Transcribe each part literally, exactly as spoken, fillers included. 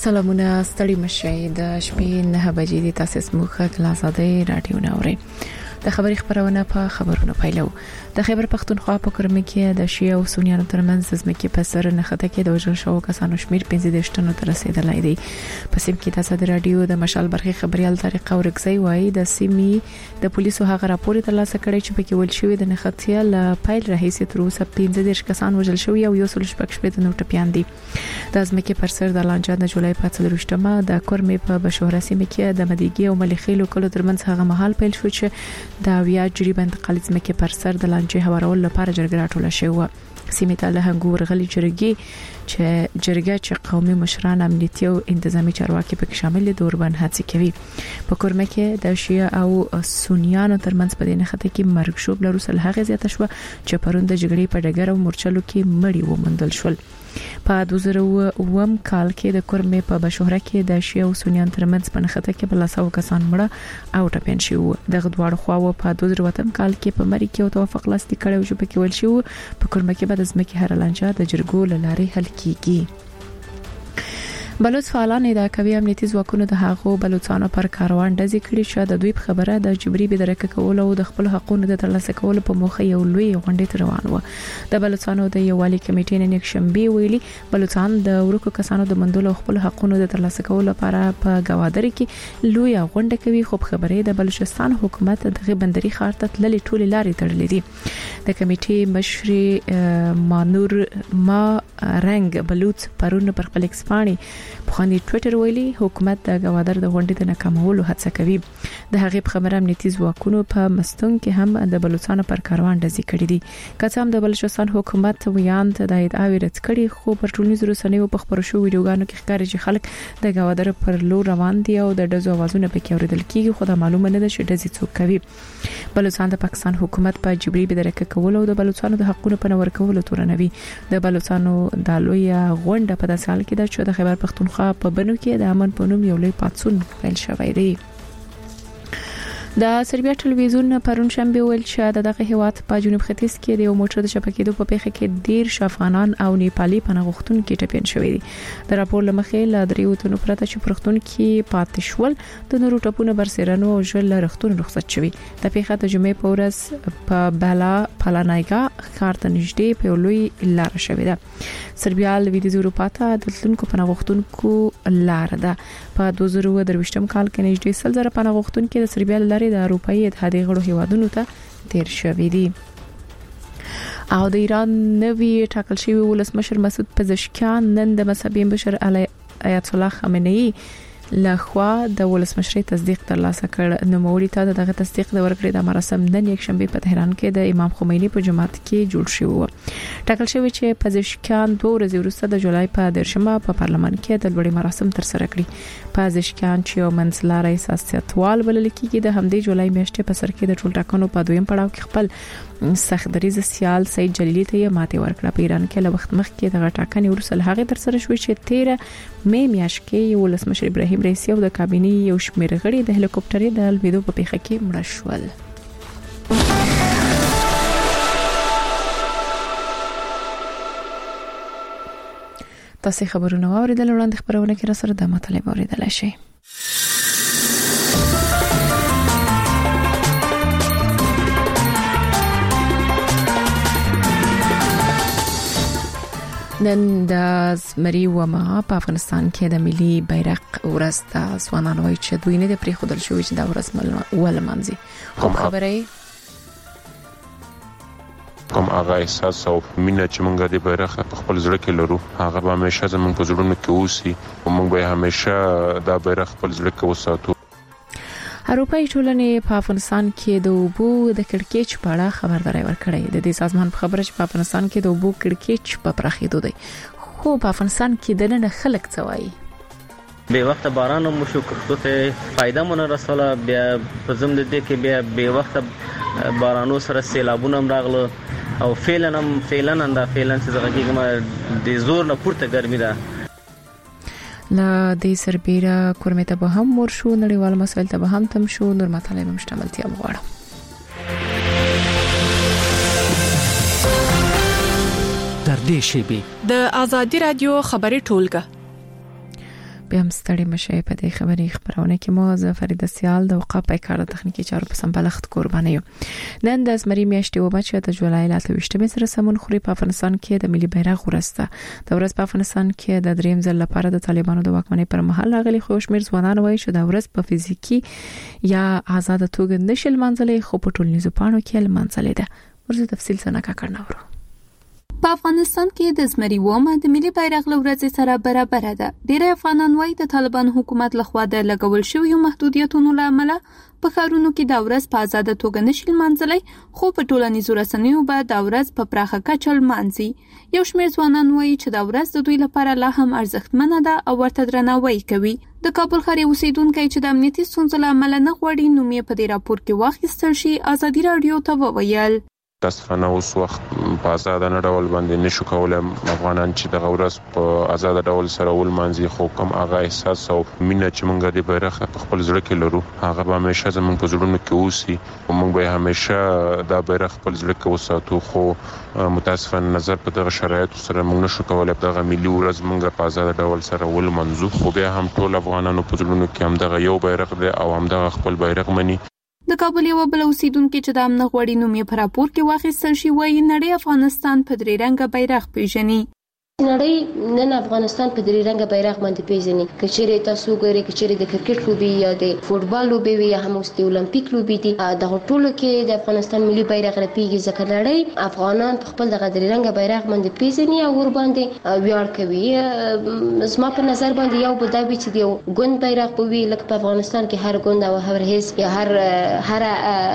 سلامونه ستړي مشه د شپې نه بجې د تاسیس موخه کلاساده رادیو ناوري د خبري خبرونه په خبرونو پیلو د خیبر پختونخوا په کرمه کې د شیعه او سنیانو ترمنځ د ځمکې په سر نه خطه کې د وژل شوو کسانو شمیر پنځه دیشتنو تر رسیدلای دی په سیم کې تاسو د رادیو د مشال برخي خبريال طریقه ورکزي وایي د سیمې د پولیسو هغه راپور ترلاسه کړی چې پکې ول شوې د نخښتیا ل پایل رئیس تر اوسه پنځه دیش کسان وژل شوی او یو سل شپږ شپږ نو ټپيان دي د ځمکې پر سر د لانجه د جولای په څلورشتمه د کرمه په بشوره سیمه کې د مدیګي او ملخیلو کلو ترمنځ هغه محل پیل شو چې د ویا جریبه انتقالي ځمکې پر سر د لانجه هوارول لپاره جرګه راټوله شوه سیمه ته له هنګور غلي جرګي چې جرګه چې قومي مشران امنیتي او انتظامی چارواکي پکې شامل دي د اوربان هڅه کوي په کرمه کې د شیعه او سنیانو ترمنځ په دې نخته کې مرګ شوب لروسل هغه زیاته شو چې پروند د جګړې په ډګر او مورچلو کې مړی ومندل شول په دوه زره اووه کال کې د کرمه په بشوره کې د شیعه او سنیان ترمنځ په نخته کې بل څو کسان مړه او ټپین شو د غدوړ خواو په دوه زره وتم کال کې په مری کې او توافق لاستی کړو چې پکې ول شو په کرمه کې د ځمکې هر لانجه د جرګو لارې حل کیږي بلوچ فعالان ادعا کوي امنیتي ځواکونو د هغو بلوچستانو پر کاروان ډزې کړې چې د دوی په خبره د جبري بدرکه کول او د خپل حقوقو د ترلاسه کولو په موخه یو لوی غونډه تر روان و د بلوچستانو د یووالي کمیټې نن یک شنبه ویلي بلوچستان د ورکو کسانو د مندلو خپل حقوقو د ترلاسه کولو لپاره په گوادر کې لوی غونډه کوي خو خبره د بلوچستان حکومت د بندري خار ته تللې ټولې لارې تړلې دي د کمیټې مشر مانور ما رنګ بلوچ پرون پر خپل ایکسپانی په خاني ټوئیټر ویلي حکومت د گوادر د غونډې د ناکامولو هڅه کوي د هغې په خبره امنیتي ځواکونو په مستون کې هم د بلوچستان پر کاروان ډزې کړې دي که څه هم د بلوچستان حکومت ویاند د ادعا رد کړي خو پر ټولنیزو رسنیو په خبرو شو ویډیوګانو کې ښکاري چې خلک د گوادر پر لور روان دي او د ډزو اوازونه پکې اوریدل کیږي خو دا معلومه نه ده چې ډزې څوک کوي بلوچستان د پاکستان حکومت په جبري بدرکه کول او د بلوچستان د حقوقو په نور کولو تورنوي د بلوچستان د لوی غونډه په داسې حال کې ده چې د خیبر پختونخوا په بنو کې د امن په نوم یو لوی پاتسون پیل شوی دی د سربیا ټلویزیون پرون شنبه ویل چې د دغه هیواد په جنوب ختیځ کې د یو موټر د شبکې په پیښه کې ډیر شافانان او نیپالي پناهغښتون کې ټپین شوی دي د راپور لمخې لا دریو تنو پرته چې پرختون کې پاتې شول د نورو ټپونو برسرانو او ژل رختون رخصت شوی د پیښه د جمعې په ورځ په بالا پلانایګا ښار ته نږدې په لوی لار شوی ده سربیا لویدیځ اروپا ته د تلونکو پناهغښتونکو لار ده په دوه زره اووه درویشتم کال کې نږدې سل زره پناهغښتونکو د سربیا لارې د اروپאי اتحادیې غړو هیوادونو ته تیر شوی دي او د ایران نوی ټاکل شوی ولسمشر مسعود پزشکیان نن د مذهبي مشر آیت الله خامنه‌ای لخوا د ولسمشر تصدیق ترلاسه کړ نو موري ته دغه تصدیق د ورکړې د مراسم نن یک شنبه په تهران کې د امام خمینی په جماعت کې جوړ شو ټاکل شوی چې پزشکیان دوه ورځې وروسته د جولای په درشمه په پارلمان کې د لوړې مراسم تر سره کړي پزشکیان چې منځلاري سیاستوال بلل کېږي د همدې جولای میاشتې په سر کې د ټول ټاکنو په دویم پړاو کې خپل سخت دریز سیال سید جلیلی ته ماته ورکړه په ایران کې له وخت مخکې د غټاکنې ورسل هغه تر سره شوې چې تیره مې میاشت کې ولسمشر ابراهیم رئیسی او د کابینې یو شمېر غړي د هلیکوپټرې د الویدو په پیښه کې مړه شول تاسو خبرونه واوریدل وړاندې خبرونه کې را سره د مطلب اوریدل شي نن د زمري وما په افغانستان کې د ملي بیرغ ورځ د ځوانانو وایي چې دوی نه د پری خودل شوی چې د ورځ ولمانځي خو خبره کوم هغه احساس او مینه چې موږ د بیرغ په خپل زړه کې لرو هغه به همیشه زموږ په زړونو کې اوسي او موږ به همیشه دا بیرغ خپل زړه کې وساتو اروپאי ټولنې په افغانستان کې د اوبو د کړکېچ په اړه خبرداري ورکړې د دې سازمان په خبره چې په افغانستان کې د اوبو کړکېچ په پراخېدو دی خو په افغانستان کې د نن خلک څه وایي به وخت باران مو شو کړه فائدہ مون رسوله بیا په زم د دې کې بیا به وخت بارانو سره سیلابونه راغله او فعلا هم فعلا انده فعلا چې زغه کېږم د زور نه پورته ګرمي ده لا د سربیره کورمه ته به هم ورشو نړیوال مسایل ته به هم تم شو نور مطالب مشتملتیا وغواړم در دې شیبه د ازادي رادیو خبري ټولګه بیا هم ستړي مشه په دې خبري خبرونه کې مو زه فریده سیال د وقا په کار تخنیکی چارو په سمبلخت قرباني یو. نن د زمري میاشتې و بچ د جولای لاته وشته سره سمون خوري په افغانستان کې د ملي بیرغ ورسته د ورځ په افغانستان کې د دریم ځل لپاره د طالبانو د واکمنۍ پر مهال راغلي خو شمیر ځوانان وایي چې د ورځ په فزیکی یا آزاد توګه نشل منځلې خو په ټولنیزو پاڼو کې منځلې ده. ورته تفصیل څنګه کا کړناورو. په افغانستان کې د زمري ومه د ملي بیرغ لورځ سره برابر ده. ډېر افغانان وايي د طالبان حکومت لخوا د لګول شوی محدودیتونو لامل په ښارونو کې د ورځ په آزاد توګه نشل منځلې خو په ټولنیزو رسنیو به د ورځ په پراخه کچه لمانځي. یو شمېر ځوانان وايي چې د ورځ د دوی لپاره لا هم ارزښتمنه ده او ورته درناوی کوي. د کابل ښار اوسیدونکو چې د امنیتي ستونزو له امله نه غواړي نوم یې په دې راپور کې واخیستل شي ازادي رادیو ته وویل. تاسفانه اوس وخت په آزاد نه ډول باندې نشو کولای افغانان چې د غورس په آزاد ډول سره ول مانځي خو کوم هغه احساس او مینه چې موږ د بیرغ په خپل زړه کې لرو هغه به همیشه زموږ په زړونو کې اوسي او موږ به همیشه د بیرغ خپل زړه کې وساتو. خو متاسفانه نظر په دغه شرایطو سره موږ نشو کولای دغه ملي ورځ موږ په آزاد ډول سره ول منځو خو بیا هم ټول افغانانو په زړونو کې هم دغه یو بیرغ دی او هم دغه خپل بیرغ مني. د کابل یو بل اوسیدونکو چې د امن غوړی نوم یې په راپور کې واخیستل شي وایي نړۍ افغانستان په درې رنګه بیرغ پیژني. نړۍ نن افغانستان په درې رنګه بیرغ باندې پیژني. کچېره تاسو ګورئ کچېره د کرکټ لوبي یا د فوتبال لوبي وي یا هم د اولمپیک لوبي دي د ټولو کې د افغانستان ملي بیرغ رپیږي ځکه نړۍ افغانان په خپل دغه درې رنګه بیرغ باندې پیژني او ور باندې ویاړ کوي. زما په نظر باندې یو بل دا وی چې د ګوند بیرغ په وی لکه په افغانستان کې هر ګوند او هر حزب یا هر هر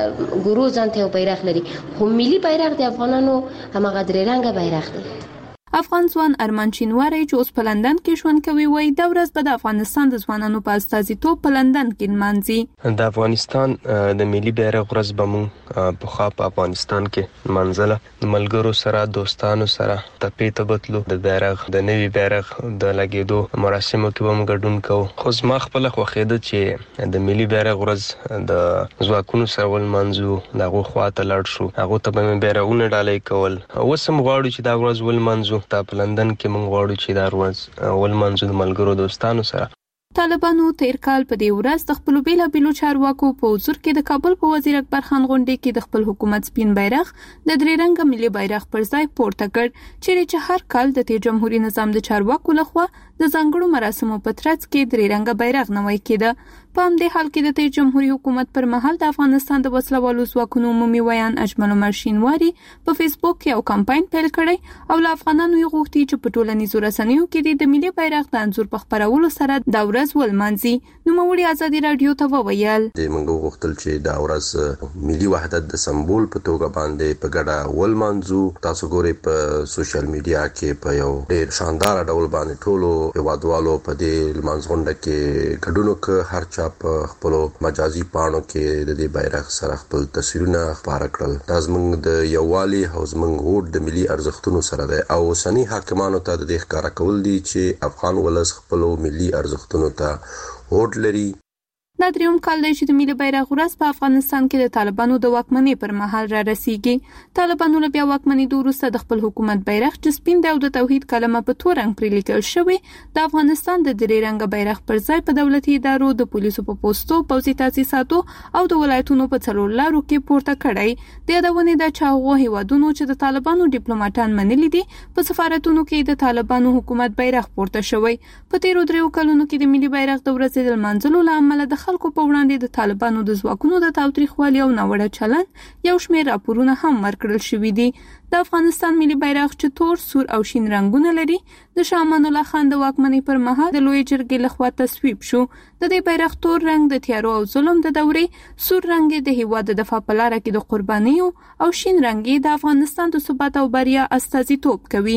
ګروه ځانته یو بیرغ لري خو ملي بیرغ د افغانانو همغه درې رنګه بیرغ دی. افغان ځوان ارمان شینواری چې اوس په لندن کې ژوند کوي وایي د ورځ به د افغانستان د ځوانانو په استازیتوب په لندن کې لمانځي. د افغانستان د ملي بیرغ ورځ به موږ په خوا په افغانستان کې منځله د ملګرو سره دوستانو سره تپې ته بتلو د بیرغ د نوي بیرغ د لګېدو مراسمو کې به موږ ګډون کوو. خو زما خپله خوښېده چې د ملي بیرغ ورځ د ځواکونو سره ولمانځو د هغو خوا ته لاړ شو هغو ته به مې بیرغونه ډالۍ کول. اوس هم غواړو چې دا ورځ ولمانځو. تا په لندن کې موږ غواړو چې دا ورځ ولمانځو د ملګرو دوستانو سره. طالبانو تیر کال په دې ورځ د خپل بیلابیلو چارواکو په حضور کې د کابل په وزیر اکبر خان غونډې کې د خپل حکومت سپین بیرغ د درې رنګه ملي بیرغ پر ځای پورته کړ چې هر کال د تیر جمهوریت نظام د چارواکو لخوا د ځانګړو مراسمو په ترڅ کې درې رنګه بیرغ نوای کېده. په همدې حال کې د تیر جمهوریت حکومت پر مهال د افغانستان د وسلوالو ځواکونو عمومي ویان اجمل عمر شینواری په فیسبوک کې یو کمپاین پیل کړی او له افغانانو یې غوښتي چې په ټولنیزو رسنیو کې د ملي بیرغ د انځور په خپرولو سره د ورځ ولمانځي. نوموړي ازادي رادیو ته وویل د موږ غوښتل چې د ورځ ملي وحدت د سمبول په توګه باندې په ګډه ولمانځو. تاسو ګورئ په سوشل میډیا کې په یو ډېر شاندار ډول باندې ټولو هیوادوالو په دې لمانځغونډه کې ګډون وکړ. هر چا په خپل مجازي پاڼو کې د دې بیرغ سره خپل تصویرونه خپاره کړل. دا زموږ د یووالي او زموږ هوډ د ملي ارزښتونو سره دی او اوسني حاکمانو ته د دې ښکاره کول دي چې افغان ولس خپل ملي ارزښتونو ته هوډ لري. دا دریم کال دی چې د ملي بیرغ ورځ په افغانستان کې د طالبانو د واکمنۍ پر مهال را رسیږي. طالبانو له بیا واکمنۍ وروسته د خپل حکومت بیرغ چې سپین دی او د توحید کلمه په تور رنګ پرې لیکل شوی د افغانستان د درې رنګه بیرغ پر ځای په دولتي ادارو د پولیسو په پوسټو پوځي تاسیساتو او د ولایتونو په څلور لارو کې پورته کړی. د یادونې د چاغو هیوادونو چې د طالبانو ډیپلوماټان منلي دي په سفارتونو کې د طالبانو حکومت بیرغ پورته شوی. په تیرو دریو کلونو کې د ملي بیرغ د ورځې د لمانځلو له امله د خلکو په وړاندې د طالبانو د ځواکونو د تاوتریخوالي او ناوړه چلند یو شمېر راپورونه هم ورکړل شوي دي. د افغانستان ملي بیرغ چې تور، سور او شین رنګونه لري د شاه امان الله خان د واکمنۍ پر مهال د لوی جرګې لخوا تصویب شو. د دې بیرغ تور رنګ د تیارو او ظلم د دورې، سور رنګ د هیواد د دفاع په لاره کې د قربانیو او شین رنګ د افغانستان د ثبات او بریا استازیتوب کوي.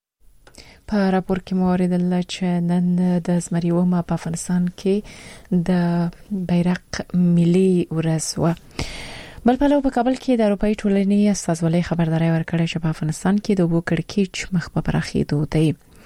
په راپور کې مو اوریدل چې نن د زمري ومه په افغانستان کې د بیرغ ملي ورځ و. بل پلو په کابل کې د اروپאי ټولنې استازولۍ خبرداري ورکړه چې په افغانستان کې د اوبو کړکېچ مخ په پراخېدو دی.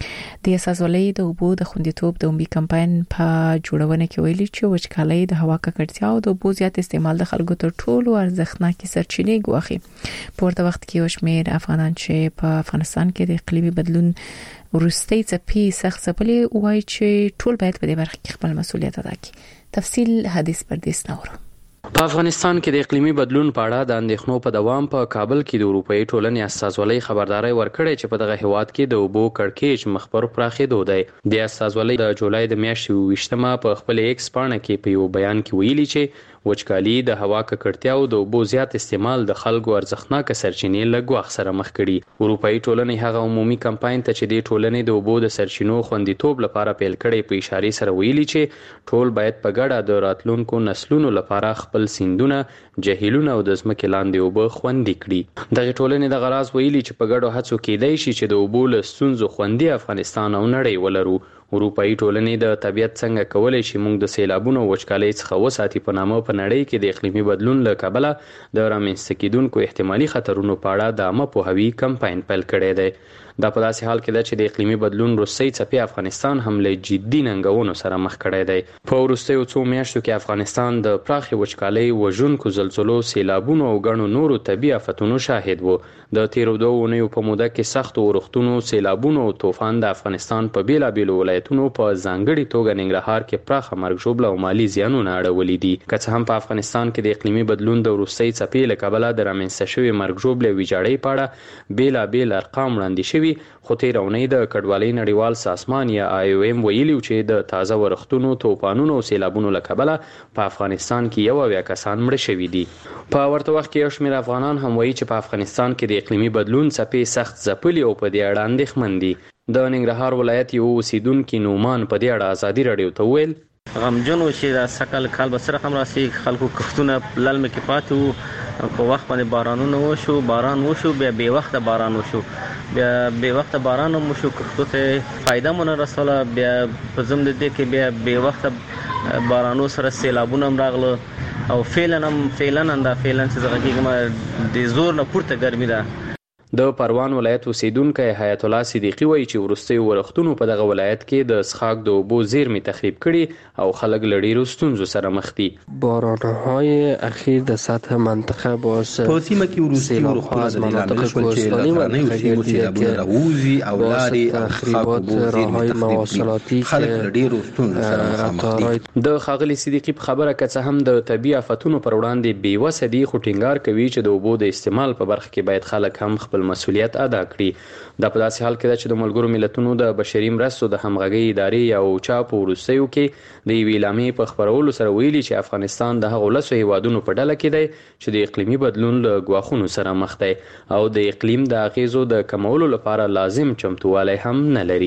د اساسولۍ د اوبو د خوندیتوب د عمومي کمپاین په جوړونه کې ویلي چې وچکالۍ د هوا ککړتیا او د اوبو زیات استعمال د خلکو تر ټولو ارزښتناکې سرچینې ګواښي. په ورته وخت کې یو شمېر افغانان چې په افغانستان کې د اقلیمي بدلون ورستۍ څپې سخت څپلې وایي چې ټول باید په دې برخه کې خپل مسؤلیت ادا کړي. تفصیل حدیث پردیس نورو. په افغانستان کې د اقلیمي بدلون په اړه د اندېښنو په دوام په کابل کې د اروپאי ټولنې استازولۍ خبرداري ورکړې چې په دغه هیواد کې د اوبو کړکېچ مخبر پراخېدو دی. د استازولۍ د جولای د میاشتې ویشتمه په خپل ایکس پاڼه کې په یو بیان کې ویلي چې وچکالي د هوا ککړتیا او د اوبو زیات استعمال د خلکو ارزښتناک سرچینې له ګواښ سره مخ کړي. اروپאי ټولنې هغه عمومي کمپاین ته چې د ټولنې د اوبو د سرچینو خوندیتوب لپاره پیل کړي په اشاره سره ویلي چې ټول باید په ګډه د راتلونکو نسلونو لپاره خپل سیندونه، جهیلونه او د ځمکې لاندې اوبه خوندي کړي. دغه ټولنې د غراض ویلي چې په ګډو هڅو کېدای شي چې د اوبو له ستونزو خوندي افغانستان او نړۍ ولرو. اروپאי ټولنې د طبیعت څنګه کولای شي موږ د سیلابونو او وچکالۍ څخه وساتي په نامه په نړۍ کې د اقلیمي بدلون له کبله د رامنځته کېدونکو احتمالي خطرونو په اړه د عامه پوهاوي کمپاین پیل کړی دی. دا په داسې حال کې ده چې د اقلیمي بدلون وروستۍ څپې افغانستان هم له جدي ننګونو سره مخ کړی دی. په وروستیو څو میاشتو کې افغانستان د پراخې وچکالۍ، وژونکو زلزلو، سیلابونو او ګڼو نورو طبي آفتونو شاهد و. د تیرو دوه اونیو په موده کې سختو اورښتونو، سیلابونو او طوفان د افغانستان په بیلابیلو ولایتونو په ځانګړي توګه ننګرهار کې پراخه مرګ ژوبله او مالي زیانونه اړولي دي. که څه هم په افغانستان کې د اقلیمي بدلون د وروستۍ څپې له کبله د رامنځته شوې مرګ ژوبلې ویجاړۍ په اړه بیلابیل ارقام وړاندې شوي، خو تېره اونۍ د کډوالۍ نړیوال سازمان یا آی او ایم ویلي چې د تازه ورښتونو، طوفانونو او سیلابونو له کبله په افغانستان کې یو اویا کسان مړه شوي دي. په ورته وخت کې یو شمېر افغانان هم وایي چې په افغانستان کې د اقلیمي بدلون څپې سخت ځپلي او په دې اړه اندېښمن دي. د ننګرهار ولایت یو اوسیدونکي نومان په دې اړه ازادي راډیو ته وویل غمجن و چې دا سکل کال به سره هم راسي، خلکو کښتونه للمه کې پاتې وو، په وخت باندې بارانونه وشو، باران وشو، بیا بې وخته باران وشو، بیا بې وخته باران هم وشو، کښتو ته فایده مو نه رسوله. بیا په ضمن د دې کې بیا بې وخته بارانو سره سیلابونه هم راغله او فعلا هم فعلا دا فعلا چې زه غږیږم د زور نه پورته ګرمي ده. د پروان ولایت اوسیدونکی حیات الله صدیقی وایي چې وروستیو ورښتونو په دغه ولایت کې د څښاک د اوبو زیرمې تخریب کړي او خلک له ډېرو ستونزو سره مخ دي. بارانهای اخیر در سطح منطقه باعث په سیمه کې وروستي ورښتونه د مناطق کوهستاني منطقه کې سیلابونه راوځي او لارې او تخریبات راههای مواصلاتی خلک له ډېرو ستونزو سره مخ دي. د ښاغلي صدیقي په خبره که څه هم د طبي آفتونو پر وړاندې بېوسه دي، خو ټینګار کوي چې د اوبو د استعمال په برخه کې باید خلک هم خپل مسؤلیت ادا کړي. دا په داسې حال کې ده چې د ملګرو ملتونو د بشري مرستو د همغږۍ ادارې یا اوچا په وروستیو کې د یوې اعلامیې په خپرولو سره ویلي چې افغانستان د هغو لسو هیوادونو په ډله کې دی چې د اقلیمي بدلون له ګواښونو سره مخ دی او د اقلیم د اغیزو د کمولو لپاره لازم چمتووالی هم نه لري.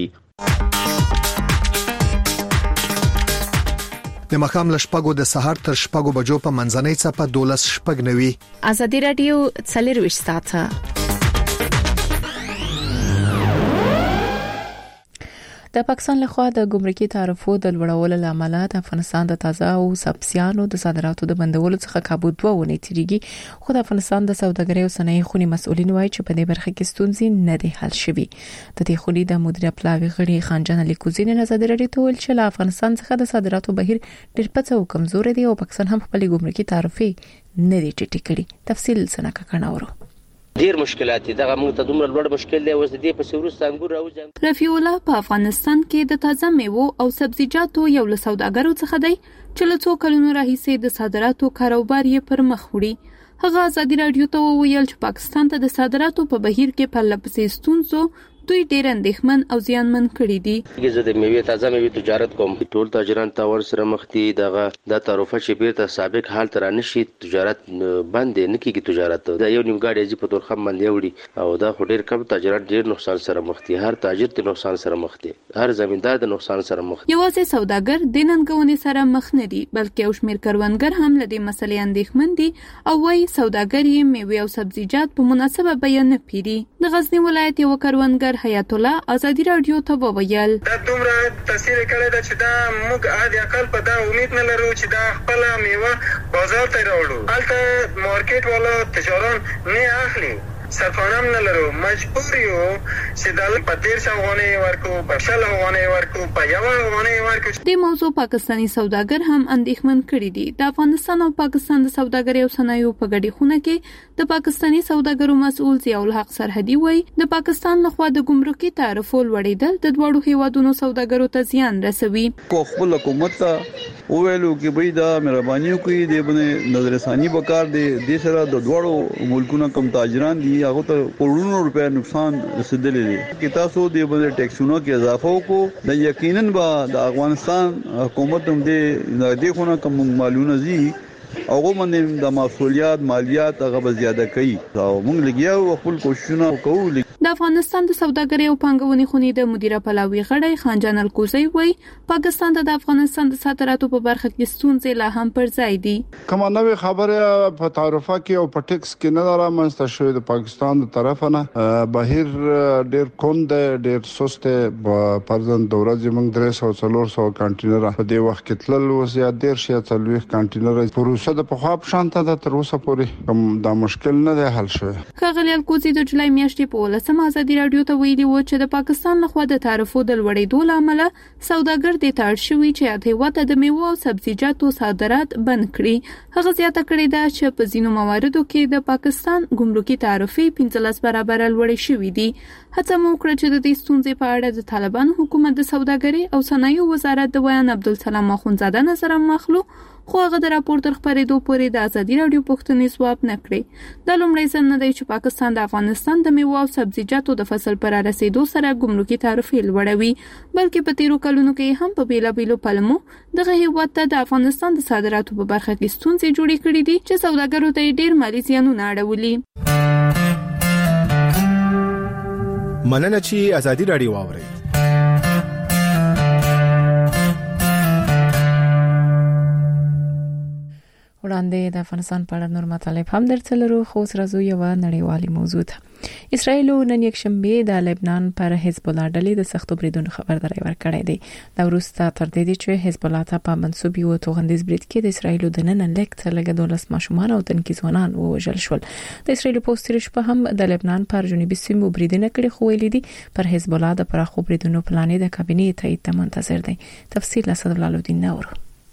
د مخام له شپږو د سهار تر شپږو بجو په منځنۍ څپه دولس شپږ نوي. ازادي راډیو څلرویشت ساعته د پاکستان لخوا د ګمرکي تعرفو د لوړولو لامل د افغانستان د تازه او سبزیانو د صادراتو د بندولو څخه کابو دوه ونې تیریږي، خو د افغانستان د سوداګرۍ او صنایع خونې مسؤلین وایي چې په دې برخه کې ستونزې نه دي حل شوي. د دې خونې د مدیریت پلاوي غړي خانجان علي کوزین ازادي راډیو ته ویل چې له افغانستان څخه د صادراتو بهیر ډېر پڅ او کمزور دی او پاکستان هم خپل ګمرکي تعرفې نه دي ټیټې کړي. تفصیل سنکه کڼاورو. ډیر مشکلات دي، دغه موږ ته دومره لوړ مشکل دی. اوس د دې په سورستان انګور راوځي. رفیع الله په افغانستان کې د تازه میوو او سبزیجاتو یو له سوداګرو څخه دی چې له څو کلونو راهیسې د صادراتو کاروبار یې پر مخ وړي. هغه ازادي راډیو ته وویل چې پاکستان ته د صادراتو په بهیر کې پرله پسې ستونزو دوی ډېر اندېښمن او زیانمن کړي دي. زه د میوې تازه میوې تجارت کوم، ټول تاجران تاور سره مخ دي. دغه د تعرفه چې بیرته سابق حال تر نشي تجارت باندې نه کیږي. تجارت د یو نیم گاډي چې په تور خم باندې وړي او دا خو ډېر کم تاجران ډېر نقصان سره مخ دي. هر تاجر د نقصان سره مخ دي، هر زمیندار د نقصان سره مخ دي. یوازې سوداګر د ننګونې سره مخ نه دي، بلکې یو شمېر کروندګر هم له دې مسلې اندېښمن دي او وايي سوداګر یې میوې او سبزیجات په مناسبه بیه نه پیري. د غزنی ولایت یو کروندګر حیات الله ازادي راډیو ته وویل دا دومره تاثیر کړی دا چې دا موږ عادي اقل په دا امید نه لرو چې دا خپل میوه بازار ته راوړو. البته مارکیټ والا تجاران نه اخلي سفانم نه لرو مجبور یو چې د پدیر څنګه ورکو په شل غونې ورکو په یو غونې ورکو. د موضوع پاکستانی سوداګر هم اندېښمن کړي دي. د افغانستان او پاکستان د سوداګرۍ او صنایعو په ګډې خونه کې د پاکستانی سوداګرو مسؤل ضیاء الحق سرحدي وایي د پاکستان لخوا د ګمرکي تعرفو لوړېدل د دواړو هیوادونو سوداګرو ته زیان رسوي. کو خپل حکومت او ویلو کې به دا مهرباني کوي د باندې نظر ثاني وکړ دي د سره د دوړو ملکونو کم تاجران دي هغه ته کروڑونو روپیا نقصان رسیدلی دي چې تاسو د باندې ټیکسونو کې اضافه وکړو د یقینا به د افغانستان حکومت هم د دې خونه کم معلومه زی او باندې د مسولیت مالیات هغه زیاته کوي او موږ لګیاو خپل کوششونه کوو. د افغانستان د سوداګرۍ او پانګونې خونې د مدیره پلاوي غړی خانجان الکوزی وایي پاکستان د افغانستان د صادراتو په برخه کې ستونزې لا هم پر ځای دي. کومه نوې خبره په تعرفه کې او په ټیکس کې نه رامنځته شوې د پاکستان د طرفه نه بهیر ډېر کند ډېر سست په پرځن دوره زمونږ درې سوه څلور سوه کانټینر په دې وخت کې تلل وسیا ډېر شي څلوېښت کانټینر پروسه د په خوا شانته د تر اوسه پورې کوم دا مشکل نه دی حل شوی. خغلی الکوزی د جولای میاشتې په ولسمه ازادي رادیو ته ویلي و چې د پاکستان لخوا د تعرفو د لوړېدو له امله سوداګر د تاړ شوی چې د هیواد د میوه او سبزیجاتو صادرات بند کړي. هغه زیاته کړې ده چې په ځینو مواردو کې د پاکستان ګمرکي تعرفې پنځلس برابره لوړې شوې دي. هڅه مو وکړه چې د دې ستونزې په اړه د طالبانو حکومت د سوداګرۍ او صنایعو وزارت د ویان عبدالسلام اخونزاده نظر مخلو خو هغه د راپور تر خبرېدو پورې د ازادي رادیو پوښتنې ځواب نه کړې. د لومړی ځل نه دی چې پاکستان د افغانستان د میوه او سبزیجاتو د فصل پر رسیدو سره ګمرکي تعرفې لوړوي بلکې په تیرو کلونو کې هم په بیلابیلو پلمو دغه هیواد ته د افغانستان د صادراتو په برخه کې ستونزې جوړې کړې دي چې سوداګرو ته ډېر مالي زیانونه اړولي. مننه چې ازادي رادیو واورئ. وړاندې د افغانستان په اړه نور مطالب هم درڅلرو خو سره زو یو نړیوالي موضوع ده. اسرائیل نن یکشنبه د لبنان پر حزب الله ډلې د سختو بریدونو خبرداري ورکړې ده. دا وروسته تر دې چې حزب الله ته په منسوب یو توغندیز برید کې د اسرائیل د نن لیک تر لګ دولس ماشومان او تنکي ځوانان ووژل شول. د اسرائیل پوسټ شپه هم د لبنان پر جنوبي سیمو بریدونه کړي خو ویلي دي پر حزب الله د پراخو بریدونو پلان د کابینې تایید ته منتظر دي. تفصیل اسد الله الدین نور.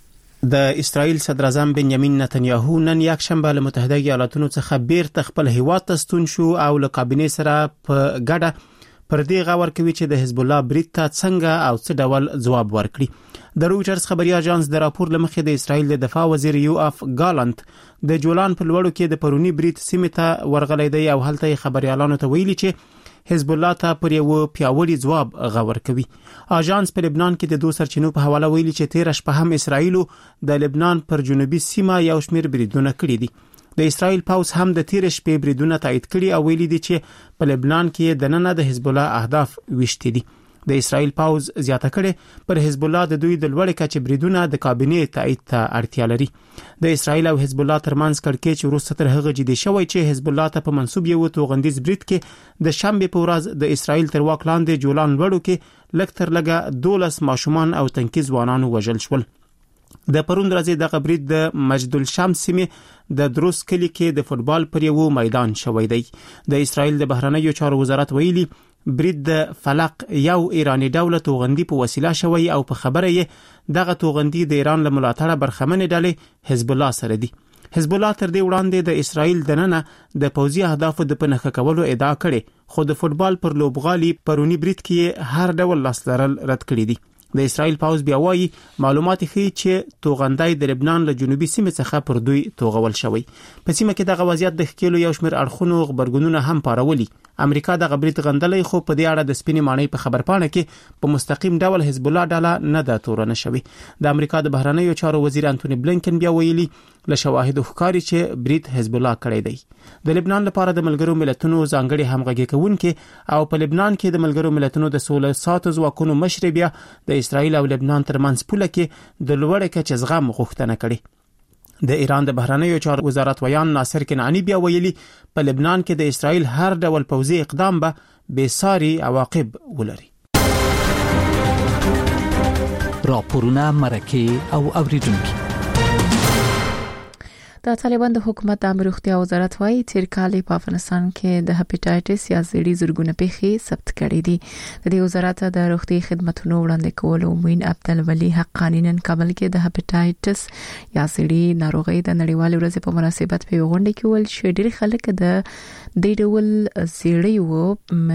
د اسرائیل صدر اعظم بنیامین نتنیاهو نن یک شنبه له متحده ایالاتونو څخه بیرته خپل هیواد ته ستون شو او له کابینې سره په ګډه پر دې غور کوي چې د حزب الله برید ته څنګه او څه ډول ځواب ورکړي. د رويټرز خبري اژانس د راپور لمخې د اسرائیل د دفاع وزیر یوآف ګالانت د جولان په لوړو کې د پرونی برید سیمه ته ورغلی دی او هلته خبريالانو ته ویلي چې حزب الله ته پر یو پیاوړي ځواب غور کوي. اژانس په لبنان کې د دوه سرچینو په حواله ویلي چې تیر شپه هم اسرائیل د لبنان پر جنوبي سیمه یو شمېر بریدونه کړي دي. د اسرائیل پاوز هم د تیر شپې بریدونه تایید کړي او ویلي دي چې په لبنان کې د نن د حزب الله اهداف وشتي دي. د اسرائیل پاوز زیاته کړي پر حزب الله د دوی د لوړ کچې بریدونه د کابینې تایید ته اړتیا لري. د اسرائیل او حزب الله ترمنځ کړکېچ وروسته تر هغه جدي شوی چې حزب الله ته په منسوب یو توغندیز برید کې د شنبه په ورځ د اسرائیل تر واک لاندې جولان لوړو کې لکتر لګه دولس ماشومان او تنکي ځوانان وژل شول. د پروند ورځې د برید د مجد الشمس سیمه د دروس کلی کې د فوتبال پر یو میدان شوی دی. د اسرائیل د بهرنیو چارو وزارت ویلي برید د فلق یو ایرانی دولت توغندي په وسیله شوی او په خبره یې دغه توغندي د ایران له ملاتړه برخمنې ډلې حزب الله سره دی. حزب الله تر دې وړاندې د اسرائیل دننه د پوځي اهدافو د پنهخه کولو ادعا کړې خو د فوتبال پر لوبغالي پرونی برید کې هر ډول لاس لرل رد کړی دی. د اسرائیل پاوز بیا وایي معلومات ښیي چې توغندای د لبنان له جنوبي سیمې څخه پر دوی توغول شوی. په سیمه کې دغه وضعیت د ښکېلو یو شمېر اړخونو غبرګونونه هم پارولي. امریکا د غبرګون غندلې خو په دې اړه د سپینې معنی په خبرپاڼه کې په مستقیم ډول حزب الله ډله نه د تورنه شوی. د امریکا د بهرنیو چارو وزیر انټونی بلینکن بیا ویلي له شواهد ښکاري چې برید حزب الله کړی دی. د لبنان لپاره د ملګرو ملتونو ځانګړي همغږي کوونکې او په لبنان کې د ملګرو ملتونو د سولې ساتو ځواکونو مشر بیا د اسرائیل او لبنان ترمنځ پوله کې د لوړ کچې زغم غوښتنه کړې. د ایران د بهرنیو چارو وزارت ویان ناصر کنعانی بیا ویلي په لبنان کې د اسرائیل هر ډول پوځي اقدام به بېساري عواقب ولري. راپورونه مرکه او اوریدونکو د طالبان د حکومت د عامه روغتیا وزارت وايي تیر کال په افغانستان کې د هپاتایټس یا زړی زرګونه پیښې ثبت کړي دي. د دې وزارت د روغتي خدماتو وړاندې کولو موین عبدالولي حقانی نن کابل کې د هپاتایټس یا زړی ناروغي د نړیوال ورځ په مناسبت په غونډه کې ول چې ډېر خلک د دې ډول زړی وو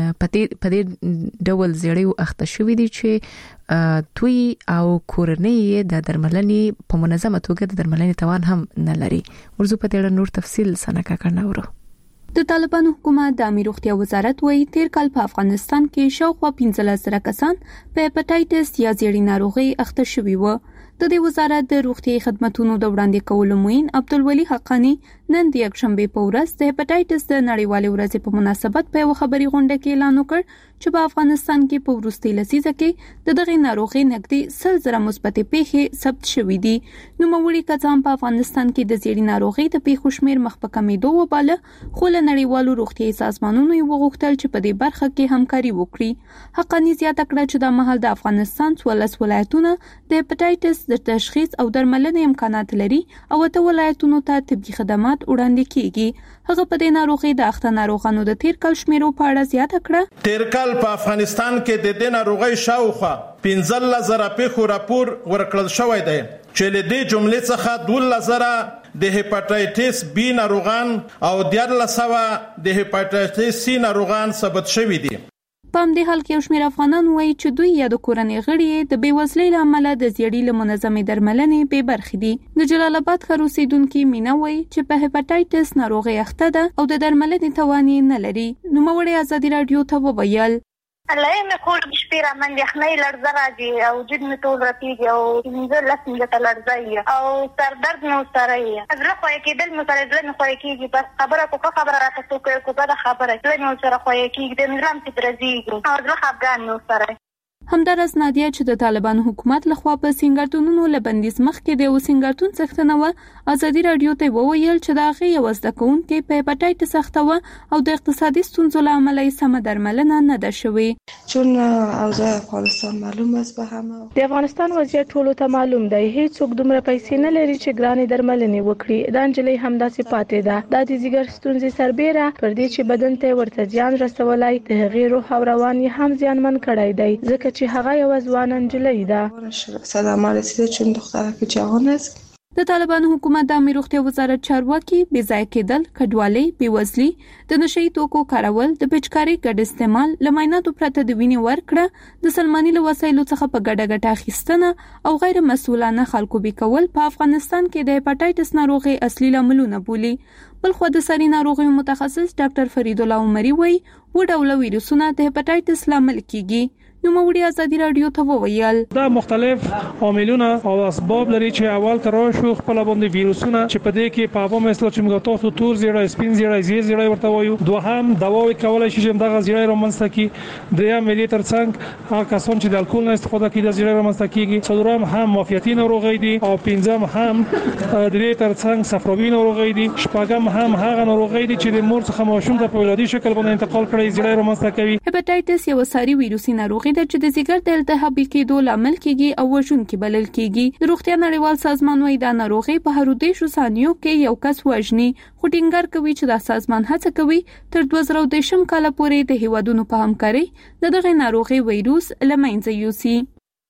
په دې ډول زړی اخته شوې دي چې توی او کورنۍ د درملنې په منظمه توګه د درملنې توان هم نه لري. ورزو په دې اړه نور تفصیل سنکا کړناورو. د طالبانو حکومت د عامه روغتیا وزارت وايي تیر کال په افغانستان کې شاوخوا پنځه لس کسان په هپاتایټس یا زړی ناروغي اخته شوي وو. د دې وزارت د روغتي خدماتو د وړاندې کولو موین عبدالولي حقانی نن د یکشنبه په ورځ د هپاتایټس د نړیوالې ورځ په مناسبت په خبري غونډه کې اعلان وکړ چې په افغانستان کې په وروستي لسیزه کې د دغه ناروغي نږدې سل زره مثبت پیښې ثبت شوې دي. نو موري کڅام په افغانستان کې د زړی ناروغي د پیښو شمیر مخ په کمیدو وباله، خو له نړیوالو روغتي سازمانونو یو غوښتل چې په دې برخه کې همکاري وکړي. حقانی زیاته کړه چې د مهال د افغانستان څوارلس ولایتونه د هپاتایټس د تشخیص او درملنې امکانات لري او ته ولایتونو ته طبي خدمات وړاندې کیږي. هغه په دې ناروغي د اخته ناروغانو د تیر کال شمیرو په اړه زیاته کړه. تیر کال په افغانستان کې د دې ناروغي شاوخوا پنځه زره پیښو راپور ورکړل شوی دی چې له دې جملې څخه دوه زره د هپاتایټس بی ناروغان او دیارلس سوه د هپاتایټس سی ناروغان ثبت شوي دي. په همدې حال کې یو شمېر افغانان وایي چې دوی یا د کورنۍ غړي د بېوزلۍ له امله د زړی له منظمې درملنې بې برخې دي. د جلال آباد ښار اوسېدونکي مینا وایي چې په هپاتایټس ناروغي اخته ده او د درملنې توان یې نه لري. نوموړې ازادي راډیو ته وویل الله مې خور شپې را من یخنۍ لړزه راځي او وجود مې ټول رپېږي او پنځه لس منټه لړزه او سردرد مې ورسره وي. زړه خوږه کېدل مې سره زړه مې خوږه کېږي، بس خبره کو ښه خبره راته څوک کو بده خبره زړه مې ورسره خوږه کېږي، د مې زړه مې درزېږي او زړه خفګان مې ورسره. همدارس نادیه چې د طالبانو حکومت لخوا په سنگرتونونو له بندیز مخکې د یو سنگرتون څښتنه و ازادي راډیو ته وویل چې دا غي یو زده کوونکې په هپاتایټس اخته و او د اقتصادي ستونزو له امله یې سمه درملنه نه ده شوې. چون اوضاع افغانستان معلوم است به همه د افغانستان وضعیت ټولو ته معلوم دی، هیڅوک دومره پیسې نه لري چې ګرانې درملنې وکړي. دا نجلۍ همداسې پاتې ده. دا د ځیګر ستونزې سربېره پر دې چې بدن ته ورته زیان رسولای، د هغې روح او روان یې هم زیانمن کړی دی ځکه چې هغه یو ځوان نجلۍ ده. صدمه رسیده چون دخترک جوان است. د طالبانو حکومت د عامه روغتیا وزارت چارواکي بې ځای کېدل، کډوالۍ، بېوزلي، د نشئی توکو کارول، د بچکارۍ ګډ استعمال، له معایناتو پرته د وینې ورکړه، د سلماني له وسایلو څخه په ګډه ګټه اخیستنه او غیر مسؤلانه خلکو بې کول په افغانستان کې د هپاتایټس ناروغي اصلي لاملونه بولي. بلخو د ساري ناروغیو متخصص ډاکټر فرید الله عمري وایي و ډوله ویروسونه د هپاتایټس لامل کیږي. نوموړي ازادي راډیو ته وویل دا مختلف عاملونه او اسباب لري چې اول تر شو خپل باندې ویروسونه چې په دې کې په عوامو مثلا چې موږ تاسو تور زیړی سپین زیړی زیړ زیړی ورته وایو، دوهم دواوی کولای شي چې دغه زیړی رامنځته کی، دریم ملي ترڅنګ هغه کسان چې د الکول نه استفاده کوي د زیړی رامنځته کیږي، څلورم هم معافیتي ناروغي دي او پنځم هم د دې ترڅنګ صفراوي ناروغي دي، شپږم هم هغه ناروغي دي چې د مور څخه ماشوم ته په ولادي شکل باندې انتقال کړي زیړی رامنځته کوي. هپاتایټس یو ساري ویروسي ناروغي ده چې د ځیګر د التهابي کېدو لامل کیږي او وژونکي بلل کیږي. د روغتیا نړیوال سازمان وايي دا ناروغي په هر دیشو ثانیو کې یو کس وژني، خو ټینګار کوي چې دا سازمان هڅه کوي تر دوه زره دېرشم کال پورې د هیوادونو په همکارۍ د دغه ناروغي وایروس له منځه یوسي.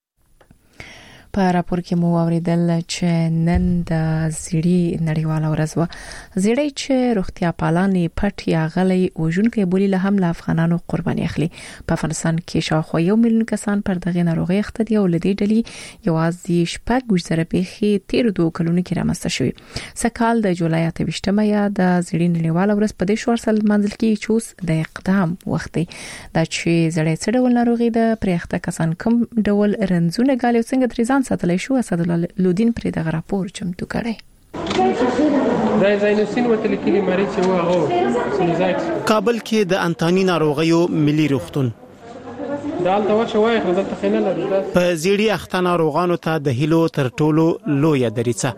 په راپور کې مو اوریدل چې نن د زړی نړیواله ورځ و. زړی چې روغتیا پالانې پټ یا غلي وژونکي بولی له هم له افغانانو قرباني اخلي. په افغانستان کې شاوخوا یو میلیون کسان پر دغه ناروغي اخته دي او لدې ډلې یوازې شپږ زره پیښې تیر دوه کلونو کې رامنځته شوې. سکهال د جولای اته ویشتمه یا د زړی نړیواله ورځ په دې شور سره منځل کې چوس د اقدام وخت دی دا چې زړی څه ډول ناروغي ده، پرېخته کسان کوم ډول رنځونه غالي څنګه تریزان ساتلای شو. اسد الله لودین پر دغه راپور چمتو کړی. د زاینوسین وتل کې مریض و هغه سنیزایټ کابل کې د انتانی ناروغیو ملي روغتون دالته ورشه وای خو دلته خینه لري. په زیړی اخته ناروغانو ته د هیلو تر ټولو لویه دریڅه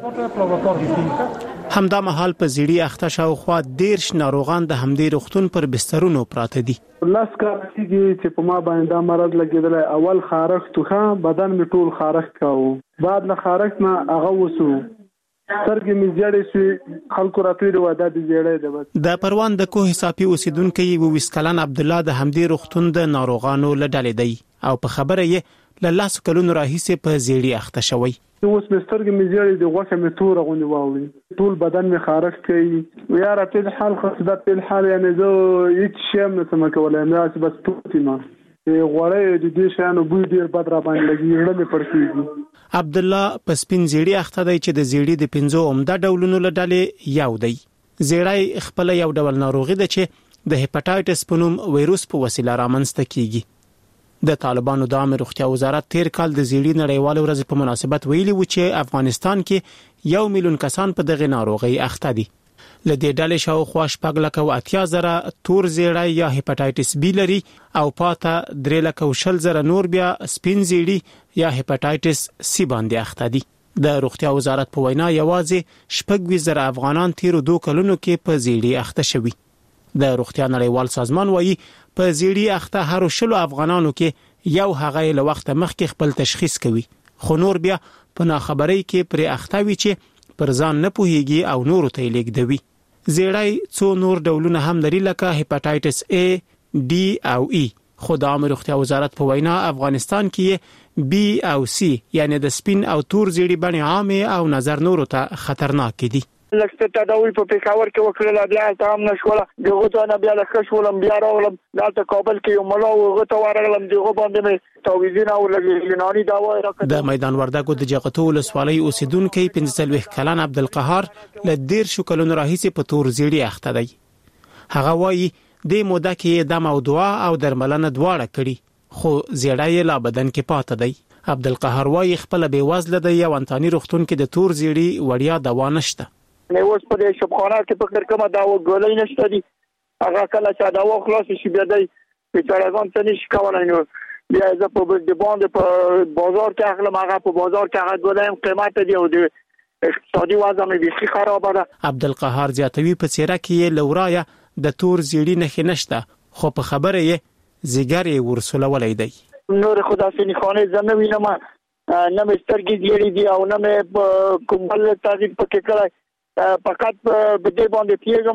همدا مهال په زیړی اخته شاوخوا دیرش ناروغان د همدې روغتون پر بسترونو پراته دي. لاس کارتيږي چې په ما باندې دا مرض لګیدل، اول خارښت توخه بدن می ټول خارښت کاوه، بعد له خارښت نه هغه وسو سترګې مې زیړې شوې خلکو راته ویل دا د زیړې ده. بس د پروان د کوه صافي اوسیدونکو وویس کلن عبد الله د همدې روغتون د ناروغانو لډلې دی او په خبره یې له لاس کلونو راهیسې په زیړی اخته شوی. اوس مې سترګې مې زیړې د غوښه مې تور غونډه واوړي ټول بدن مې خارښ کوي یا راته د حال خصدت په حال یعنی زه هیڅ شی نه سم کولای نه بس پوتې ما غوړې د دې شانو بوی ډیر بد را باندې لګي رړې پړکیږي. عبد الله په سپین زیړی اخته دی چې د زیړی د پنځو عمده ډولونو لډلې یو دی. زیړی خپل یو ډول ناروغي ده چې د هپاتایټس په نوم وایروس په وسیله رامنځته کیږي. د طالبانو د عامه روغتیا وزارت تیر کال د زیړی نړیوال ورځ په مناسبت ویلي و چې افغانستان کې یو میلیون کسان په دغه ناروغي اخته دي. لدې ډلې شاوخوا شپږ لک او اتیا زره تور زیړی یا هپاتایټس بی لري او پاته درې لک او شل زره نور بیا سپین زیړی یا هپاتایټس سی باندې اخته دي. د روغتیا وزارت په وینا یوازې شپږ زره افغانان تیرو دوه کلونو کې په زیړی اخته شوي. د روغتیا نړیوال سازمان وایي په زیړی اخته هر شلو افغانانو کې یو هغه له وخت مخکې خپل تشخیص کوي خو نور بیا په ناخبرۍ کې پر اخته وي چې پر ځان نه پوهیږي او نورو ته لیږدوي. زیړی څو نور ډولونه هم لري لکه هپاتایټس A، D او E. خو د عامه روغتیا وزارت په وینا افغانستان کې B او C یعنی د سپین او تور زیړی بڼې عامه او نظر نورو ته خطرناک دي. لکه تداوی په پېښور کې وکړل بیا تام نشوله دغه ته نه بیا لکه شولم بیا راغلم دلته کابل کې یو ملا وغه ته ورغلم دغه باندې مې تعویذونه او یوناني دوا راکړه. د میدان وردګو د جغتو ولسوالۍ اوسیدونکو پنځه څلوېښت کلن عبدالقهار له ډیر شو کلونو راهیسې په تور زیړی اخته دی. هغه وایي د موده کې دم او دعا او درملنه دواړه کړي خو زیړی لا بدن کې پاتې دی. عبدالقهار وایي خپل بې وزله دی او انتاني روغتون کې د تور زیړی وړیا دوا نشته. نو اوس په دې شپخانه کې په کړه کومه دا وګولې نشته دي هغه کله چې دا و خلاص شي بیا دی په ځړګان ته نشي کولای نو بیا زه په دې باندې په بازار کې اخلم هغه په بازار کې هغه ګولم قیمت دی او د اقتصادي وضع مې بيخي خراب ده. عبدالقهار زیاتوي په څیره کې لورایا د تور زیړی نه نشته خو په خبره یې زیګر ورسولولې دی. نور خدای خانه زنه وینم نه مې سترګې زیړې دي او نه مې کومبل تاریخ پکې کړای فقط په دې باندې پیګم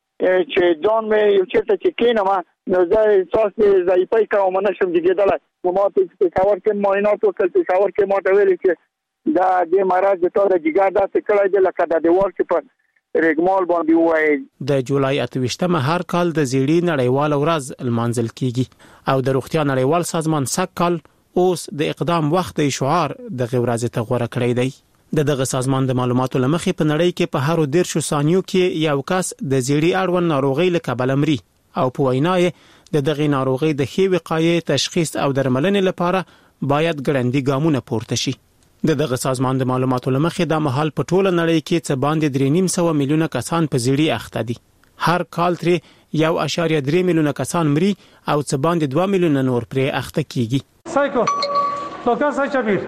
چې ځان مې یو چیرته چې کینم نو زه احساس ضعیفی کوم نه شم دیګدل ما په کاور کې معاینات وکړل په کاور کې ما ته ویل چې دا د مرض د تور جګر د تکړه د لکه د دیوال کې په رګمال باندې وای. د جولای اتویشتمه هر کال د زیړی نړیوال ورځ المنزل کیږي او د روغتیا نړیوال سازمان سکل اوس د اقدام وخت شعار د غوړازه ته غوړه کړی دی. د دغه سازمان د معلوماتو لمخې په نړۍ کې په هر ډیر شو ثانیو کې یو کس د زیړی اړوند ناروغي له کبله مري او په وینا یې د دغه ناروغي د ښې وقایې تشخیص او درملنې لپاره باید ګړندي ګامونه پورته شي. د دغه سازمان د معلوماتو لمخې د مهال په ټوله نړۍ کې څه باندې درې نیم سوه میلیونه کسان په زیړی اخته دي. هر کال ترې یو اشاریه درې میلیونه کسان مري او څه باندې دوه میلیونه نور پرې اخته کیږي. سایکو لوکا سایچابیر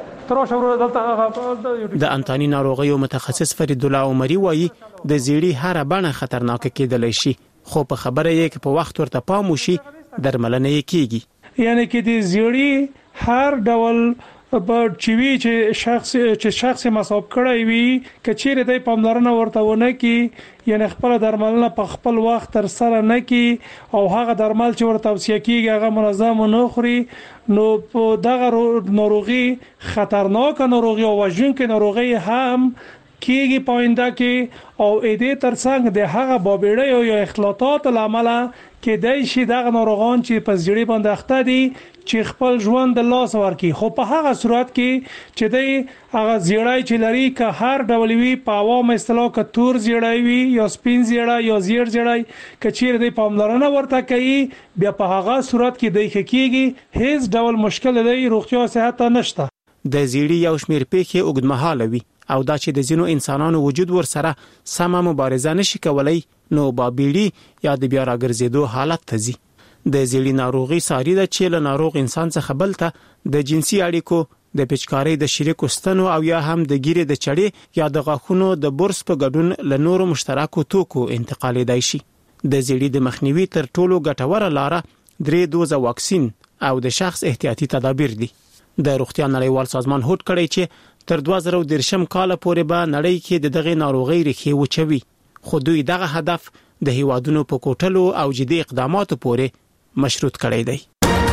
د انتاني ناروغیو متخصص فرید الله عمری وایي د زیړی هر بڼه خطرناک کېدلی شي خو په خبره یې کې په وخت ورته پام وشي درملنه یې کیږي. یعنی کې د زیړی هر ډول په چوي چې شخص چې شخص مصاب کړی وي کچېره د پاملرنه ورته ونه کی یعنی خپل درملنه په خپل وخت تر سره نه کی او هغه درمل چې ورته توصیه کیږي هغه منظم نه خوري نو په دغه ناروغي خطرناک ناروغي او وژونکې ناروغي هم کیږي پاینده کې او اې دې ترڅنګ د هغه بابېړې او اختلاطات لامل کې دای شي دغه ناروغان چې په زیړی باندې اخته دي چې خپل ژوند د لاس ورکی خو په هغه صورت کې چې دی هغه زیړای چې لري که هر ډول وی په عوام اصطلاح ک تور زیړای وی یا سپین زیړای یا زیړ زیړای ک چیر دی پاملرنه ورته کوي بیا په هغه صورت کې دی کېږي هیڅ ډول مشکل دی روغتیا صحت نشته. د زیړی یو شمیر پیښې اوږدمهاله وي او دا چې د ځینو انسانانو وجود ورسره سمه مبارزه نشي کولای نو بابېړي یا د بیا راګرځېدو حالت ته ځي. د زیړی ناروغي ساري ده چې له ناروغ انسان څخه بل ته د جنسي اړیکو د پچکارۍ د شریکو ستنو او یا هم د ګیرې د چړې یا د غاښونو د برس په ګډون له نورو مشترکو توکو انتقالېدای شي. د زیړی د مخنیوي تر ټولو ګټوره لاره درې دوزه واکسین او د شخص احتیاطي تدابیر دي. د روغتیا نړیوال سازمان هوډ کړی چې تر دوه زره دېرشم کال پورې به نړۍ کې د دغه ناروغي ریښې وچوي، خو دوی دغه هدف د هیوادونو په کوټلو او جدي اقداماتو پورې مشروط کړی دی.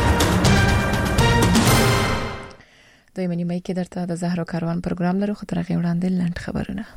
دوی منی مې کې درته د زهرو کاروان پروګرام لرو، خو تر هغه وړاندې لاند خبرونه.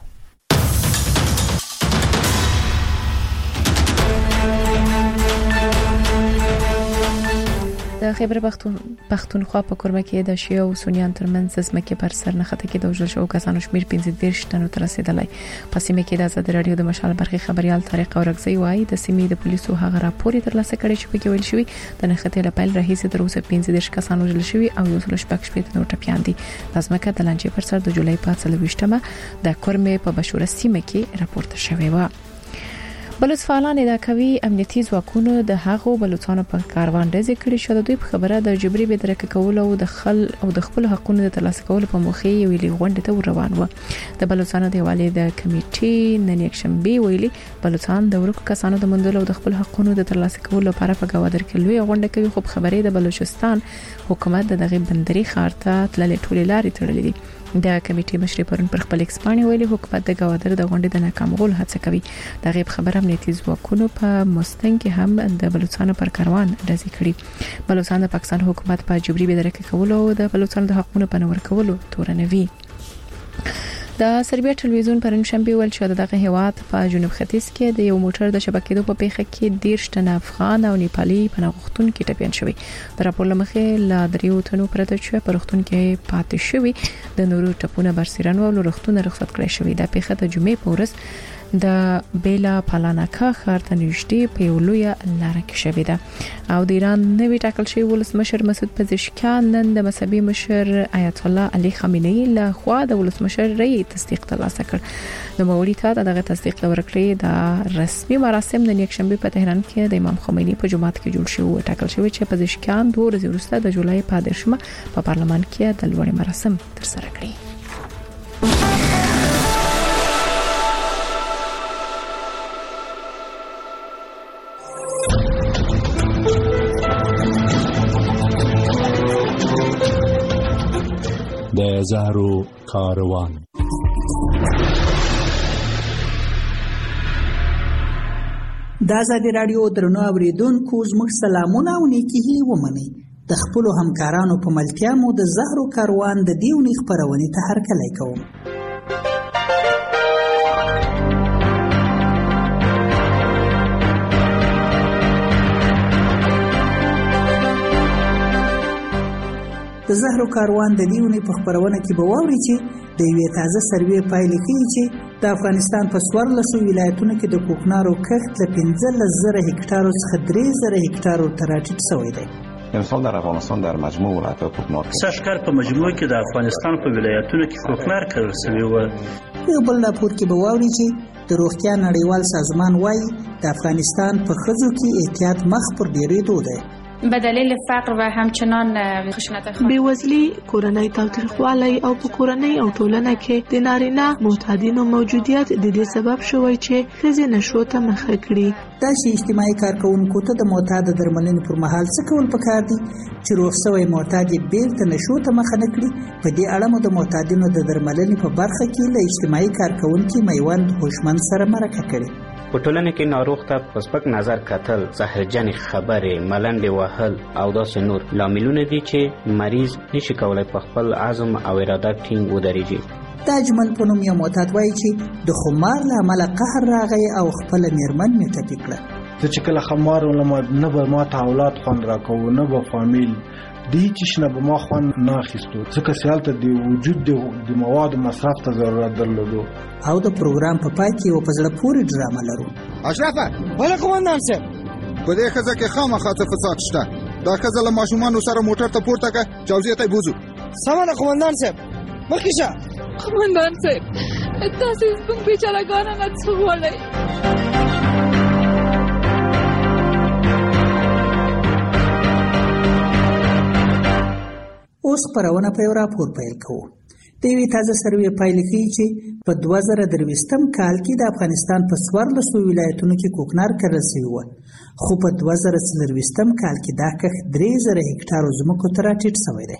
د خیبر پختونخوا په کورمه کې د شیعه او سنیان ترمنځ ځمکې پر سر نه خطه کې د وژل شوو کسانو شمیر پنځه دېرش تنو ته رسیدلی. په سیمه کې د آزاد رادیو د مشال برخې خبريال طارق اورګزی وایي د سیمې د پولیسو هغه راپور ترلاسه کړی چې پکې ویل شوی د نخته له پیل راهیسې تر اوسه پنځه دېرش کسان وژل شوي او یو سل شپږ شپږ نور ټپیان دي. د ځمکې د لانجې پر سر د جولای په څلوېښتمه د کورمه په بشوره سیمه کې راپورته شوی و. بلوچ فعالان ادعا کوي امنیتي ځواکونو د هغو بلوچستان په کاروان ډزې کړې شو. د دوی په خبره د جبري بېدرکه کول او د خل او د خپل حقوقو د ترلاسه کولو په موخه یې ویلي غونډه ته روان و. د بلوچستان د والي د کمیټې نن یکشنبه ویلي بلوچستان د ورکو کسانو د مندلو او د خپل حقوقو د ترلاسه کولو لپاره په گوادر کې لوی غونډه کوي، خو خبرې د بلوچستان حکومت د دغه بندري ښار ته تللې ټولې لارې تړلې دي. د کمیټې مشر پرون پر خپل ایکسپانی ویلي حکومت د گوادر د غونډې د ناکامولو هڅه کوي. د غیب خبر امنیتي ځواکونو په مستنګ کې هم د بلوچستان پر کاروان ډزې کړې. بلوچستان د پاکستان حکومت په جبري بېدرکه کولو او د بلوچستان د حقوقو په نور کولو تورنوي. د سربیا ټلویزیون پرون شنبه ویل چې دغه هیواد په جنوب ختیځ کې د یو موټر د شبکېدو په پیښه کې دېرش تنه افغان او نیپالي پناهغښتونکي ټپیان شوي. د راپور لمخې لا دریو تنو پرته چې په روغتون کې پاتې شوي د نورو ټپونه برسیرن او روغتون رخصت کړی شوی. د پیښه د جمعې په ورځ د بیلا پالانکا ښار ته نږدې په یو لوی لاره کې شوې ده او د ایران نوی ټاکل شوی ولسمشر مسعود پزشکیان نن د مذهبي مشر آیت الله علي خامنه‌ای له خوا د ولسمشر رئیس تصدیق ترلاسه کړ. د مولوی ته دغه تصدیق ورکړی د رسمي مراسم د یکشنبه په تهران کې د امام خمینی په جماعت کې جوړ شو. ټاکل شوی چې پزشکیان دوه ورځې وروسته د جولای په دېرشمه په پارلمان کې د لوړ مراسم ترسره کړي. د زهرو کاروان. د ازادي رادیو درنو اوریدونکو زموږ سلامونه او نیکی هیلې ومنئ. د خپلو همکارانو په ملتیا مو د زهرو کاروان د دې اونۍ خپرونې ته هرکلی کوم. د زهرو کاروان د دې اونۍ په خپرونه کې به واورئ چې د یوې تازه سروې پایلې ښیي چې د افغانستان په څوارلسو ولایتونو کې د کوکنارو کښت له پنځلس زره هکټارو څخه درې زره هکټارو ته راټیټ شوی دی. امسال در افغانستان در مجموع ولایت کوکنار سږ کال په مجموع کې د افغانستان په ولایتونو کې کوکنار کرل شوی و. یو بل راپور کې به واورئ چې د روغتیا نړیوال سازمان وایي د افغانستان په ښځو کې احتیاط مخ پر ډېرېدو دی. به دلیل فقر و همچنان خشونت خانواده بیوزلی، کورنۍ تاوتریخوالی او په کورنۍ او ټولنه کې د نارینه معتادینو موجودیت د دې سبب شوی چې ښځې نشو ته مخه کړي. دا چې اجتماعي کارکونکو ته د معتاد درملنې پر مهال څه کول پکار دي چې روغ شوی معتاد یې بیرته نشو ته مخه نه کړي. په دې اړه مو د معتادینو د درملنې په برخه کې له اجتماعي کارکونکو میوند هوشمند سره مرکه کړې. په ټولنه کې ناروغ ته په سپک نظر کتل، زهرجن خبرې، ملنډې وهل او داسې نور لاملونه دي چې مریض نشي کولای په خپل عزم او اراده ټینګ ودرېږي. د اجمل په نوم یو معتاد وایي چې د خمار له امله قهر راغی او خپله میرمن مې ټپي کړه. زه چې کله خمار وم نه به ما ته اولاد خوند راکوو، نه به فامیل دی چې نه به ما خوند نه اخیستو، ځکه چې هلته د وجود د موادو مصرف ته ضرورت درلودو. او د پروګرام په پای کې یو په زړه پورې ډرامه لرو. اشرفه بله قومندان صاحب، په دې ښځه کې خامخا څه فساد شته. دا ښځه له ماشومانو سره موټر ته پورته کړه، جوزیې ته یې بوځو. سمه ده قومندان صاحب، مخکې شه. قومندان صاحب تاسې زموږ بیچارهګانو نه څه غواړئ؟ اوس خپرونه په یو راپور پیل کوو. د یوې تازه سروې پایلې ښیي چې په دوه زره درویشتم کال کې د افغانستان په څوارلسو ولایتونو کې کوکنار کرل شوی و، خو په دوه زره څلرویشتم کال کې دا کښت درې زره هکټارو ځمکو ته راټیټ شوی دی. په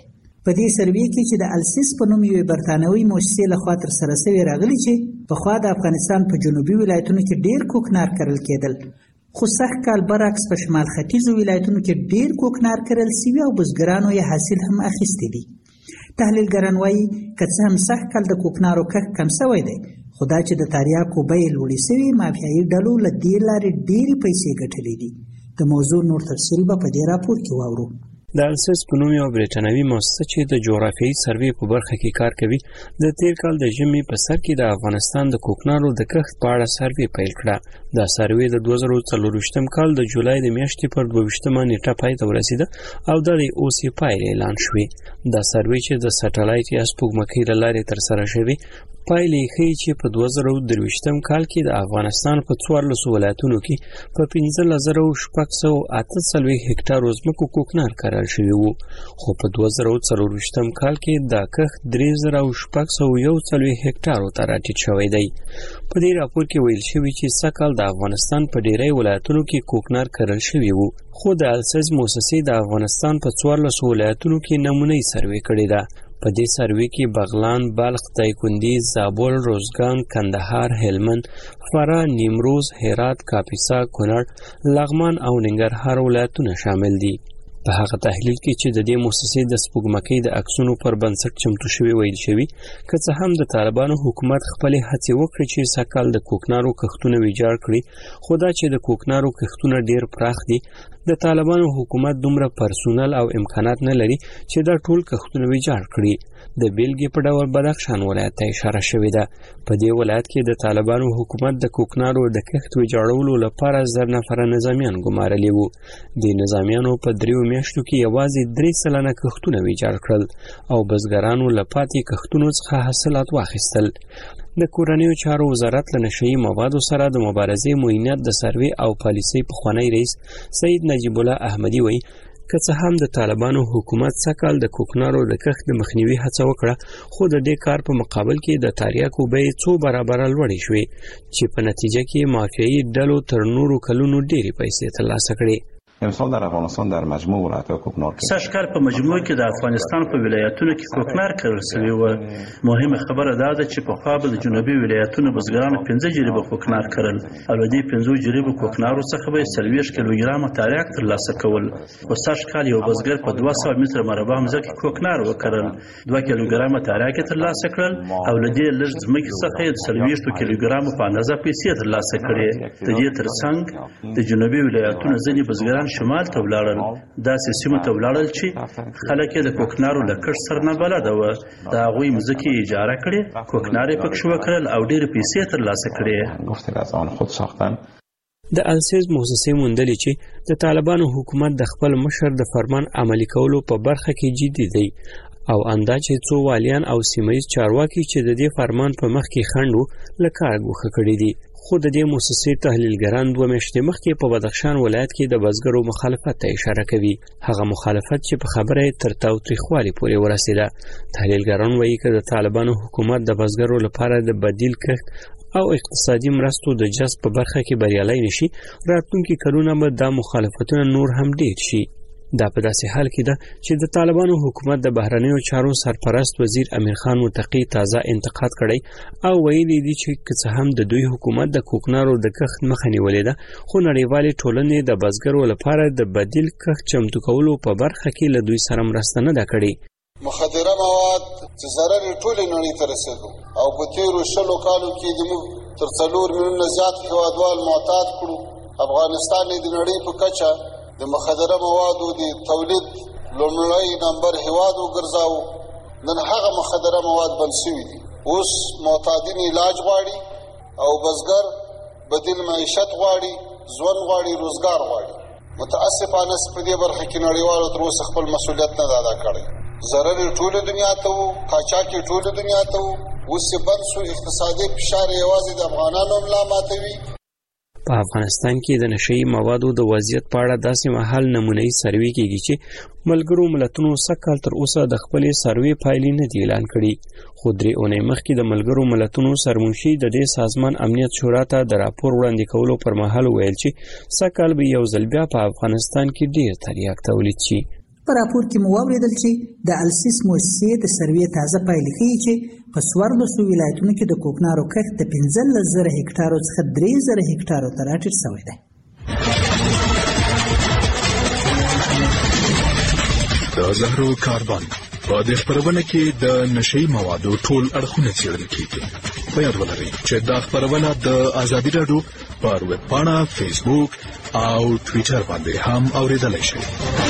په دې سروې کې چې د السیس په نوم یوې برتانوي مؤسسې لخوا ترسره شوې راغلي چې پخوا د افغانستان په جنوبي ولایتونو کې ډېر کوکنار کرل کېدل، خو سږ کال برعکس په شمال ختیځو ولایتونو کې ډېر کوکنار کرل سوي او بزګرانو یې حاصل هم اخیستی دي. تحلیلګران وایي که څه هم سږ کال د کوکنارو کښت کم سوی دی، خو دا چې د تریاکو بیې لوړې سوي مافیایي ډلو له دې لارې ډېرې پیسې ګټلې دي. د موضوع نور تفصیل به په دې راپور کې واورو. د السیس په نوم یو برېټانوي مؤسسه چې د جغرافیایي سروې په برخه کې کار کوي، د تیر کال د ژمي په سر کې د افغانستان د کوکنارو د کښت په اړه سروې پیل کړه. دا سروې د دوه زره څلرویشتم کال د جولای د میاشتې پر دوه ویشتمه نیټه پای ته ورسېده او د اوس یې پایلې اعلان شوې. دا سروې چې د سټلایټ یا سپوږمکۍ له لارې ترسره شوې، پایلې ښیي چې په دوه زره درویشتم کال کې د افغانستان په څوارلسو ولایتونو کې په پنځلس زره شپږ سوه اته څلوېښت هکټارو ځمکو کوکنار کرل شوي وو، خو په دوه زره څلرویشتم کال کې دا کښت درې زره شپږ سوه یو څلوېښت هکټارو ته راټیټ شوی دی. په دې راپور کې ویل شوي چې سږکال د افغانستان په ډیری ولایتونو کې کوکنار کرل شوي وو، خو د السیس مؤسسې د افغانستان په څوارلسو ولایتونو کې نمونه‌یي سروې کړې ده. په دې سروې کې بغلان، بلخ، دایکنډي، زابل، روزګان، کندهار، هلمند، فراه، نیمروز، هرات، کاپیسا، کونړ، لغمان او ننګرهار ولایتونه شامل دي. په هغه تحلیل کې چې د دې مؤسسې د سپوږمکۍ د عکسونو پر بنسټ چمتو شوی ویل شوی، که څه هم د طالبانو حکومت خپلې هڅې وکړي چې سږکال د کوکنارو کښتونه ویجاړ کړي، خو دا چې د کوکنارو کښتونه ډیر پراخ دي، د طالبانو حکومت دومره پرسونل او امکانات نه لري چې دا ټول کښتونه ویجاړ کړي. د بیلګې په ډول بدخشان ولایت ته اشاره شوې ده. په دې ولایت کې د طالبانو حکومت د کوکنارو د کښت ویجاړولو لپاره زر نفره نظامیان ګمارلي وو. د نظامیانو په دریو میاشتو کې یوازې درې سلنه کښتونه ویجاړ کړل او بزګرانو له پاتې کښتونو څخه حاصلات واخیستل. د کورنیو چارو وزارت له نشهیي موادو سره د مبارزې معینات د سروې او پالیسۍ پخوانی رئیس سید نجیب الله احمدي وایي که څه هم د طالبانو حکومت سږکال د کوکنارو د کښت د مخنیوي هڅه وکړه، خو د دې کار په مقابل کې د تریاکو بیې څو برابره لوړې شوې چې په نتیجه کې مافیایي ډلو تر نورو کلونو ډېرې پیسې ترلاسه کړې. امسال در افغانستان در مجموع ولایت‌ها کوکنار کرد. سږکال په مجموع کې د افغانستان په ولایتونو کې کوکنار کرل شوی و. مهمه خبره دا ده چې په خوا به د جنوبي ولایتونو بزګرانو پنځه جریبه کوکنار کرل او له دې پنځو جریبو کوکنارو څخه به څلوېښت کیلوګرامه تریاک ترلاسه کول. خو سږکال یو بزګر په دوه سوه متره مربع ځمکه کوکنار وکرل، دوه کیلوګرامه تریاک ترلاسه کړل او له دې لږ ځمکې څخه یې د څلوېښتو کیلوګرامو په اندازه پیسې ترلاسه کړې. د دې ترڅنګ د جنوبي ولایتونو ځینې بزګران شمال ته ولاړل، داسې سیمو ته ولاړل چې خلک یې د کوکنارو له کښت سره نه بلده وه. د هغوی مځکې یې اجاره کړې، کوکنار یې پکښې وکرل او ډېرې پیسې ترلاسه کړې. د السیس مؤسسې موندلې چې د طالبانو حکومت د خپل مشر د فرمان عملي کولو په برخه کې جدي دی او اندا چې څو والیان او سیمایي چارواکي چې د دې فرمان په مخ کې خنډ وو له کاره ګوښه کړي دي. خو د دې مؤسسې تحلیلګران دوه میاشتې مخکې په بدخشان ولایت کې د بزګرو مخالفت ته اشاره کوي، هغه مخالفت چې په خبره یې تر تاوتریخوالي پورې ورسېده. تحلیلګران وایي که د طالبانو حکومت د بزګرو لپاره د بدیل کښت او اقتصادي مرستو د جذب په برخه کې بریالی نشي، راتلونکي کلونه به دا مخالفتونه نور هم ډېر شي. دا په داسې حال کې ده چې د طالبانو حکومت د بهرنیو چارو سرپرست وزیر امیر خان متقی تازه انتقاد کړی او ویلي دي چې که څه هم د دوی حکومت د کوکنارو د کښت مخه نیولې ده، خو نړیوالې ټولنې د بزګرو لپاره د بدیل کښت چمتو کولو په برخه کې له دوی سره مرسته نه ده کړې. مخدره مواد چې ضرر یې ټولې نړۍ ته رسېدو او په تېرو شلو کالو کې د موږ تر څلور میلیونه زیات هېوادوال معتاد کړو. افغانستان یې د نړۍ په کچه د مخدره موادو د تولید لومړی نمبر هېواد وګرځاوه. نن هغه مخدره مواد بند شوي دي. اوس معتادین علاج غواړي او بزګر بدیل معیشت غواړي، ژوند غواړي، روزګار غواړي. متاسفانه په دې برخه کې نړیوالو تر اوسه خپل مسؤلیت نه ادا کړی. ضرر یې ټولې دنیا ته و، قاچاق یې ټولې دنیا ته و. اوس یې بند شو، اقتصادي فشار یوازې د افغانانو ملا ماتوي. په افغانستان کې د نشهیي موادو د وضعیت په اړه داسې مهال نمونه‌یي سروې کېږي چې ملګرو ملتونو سږکال تر اوسه د خپلې سروې پایلې نه دي اعلان کړي، خو درې اونۍ مخکې د ملګرو ملتونو سرمنشي د دې سازمان امنیت شورا ته د راپور وړاندې کولو پر مهال ویل چې سږکال به یو ځل بیا په افغانستان کې ډېر تریاک تولید شي. په راپور کې مو واوریدل چې د السیس مؤسسې د سروې تازه پایلې ښیي چې په څوارلسو ولایتونو کې د کوکنارو کښت د پنځلس زره هکټارو څخه درې زره هکټارو ته راټیټ شوی دی. د زهرو کاربن په دې خپرونه کې د نشئی موادو ټول اړخونه څېړل کیږي. په یاد ولرئ چې دا خپرونه د ازادي راډیو پر ویب پاڼه، فیسبوک او ټویټر باندې هم اورېدلای شئ.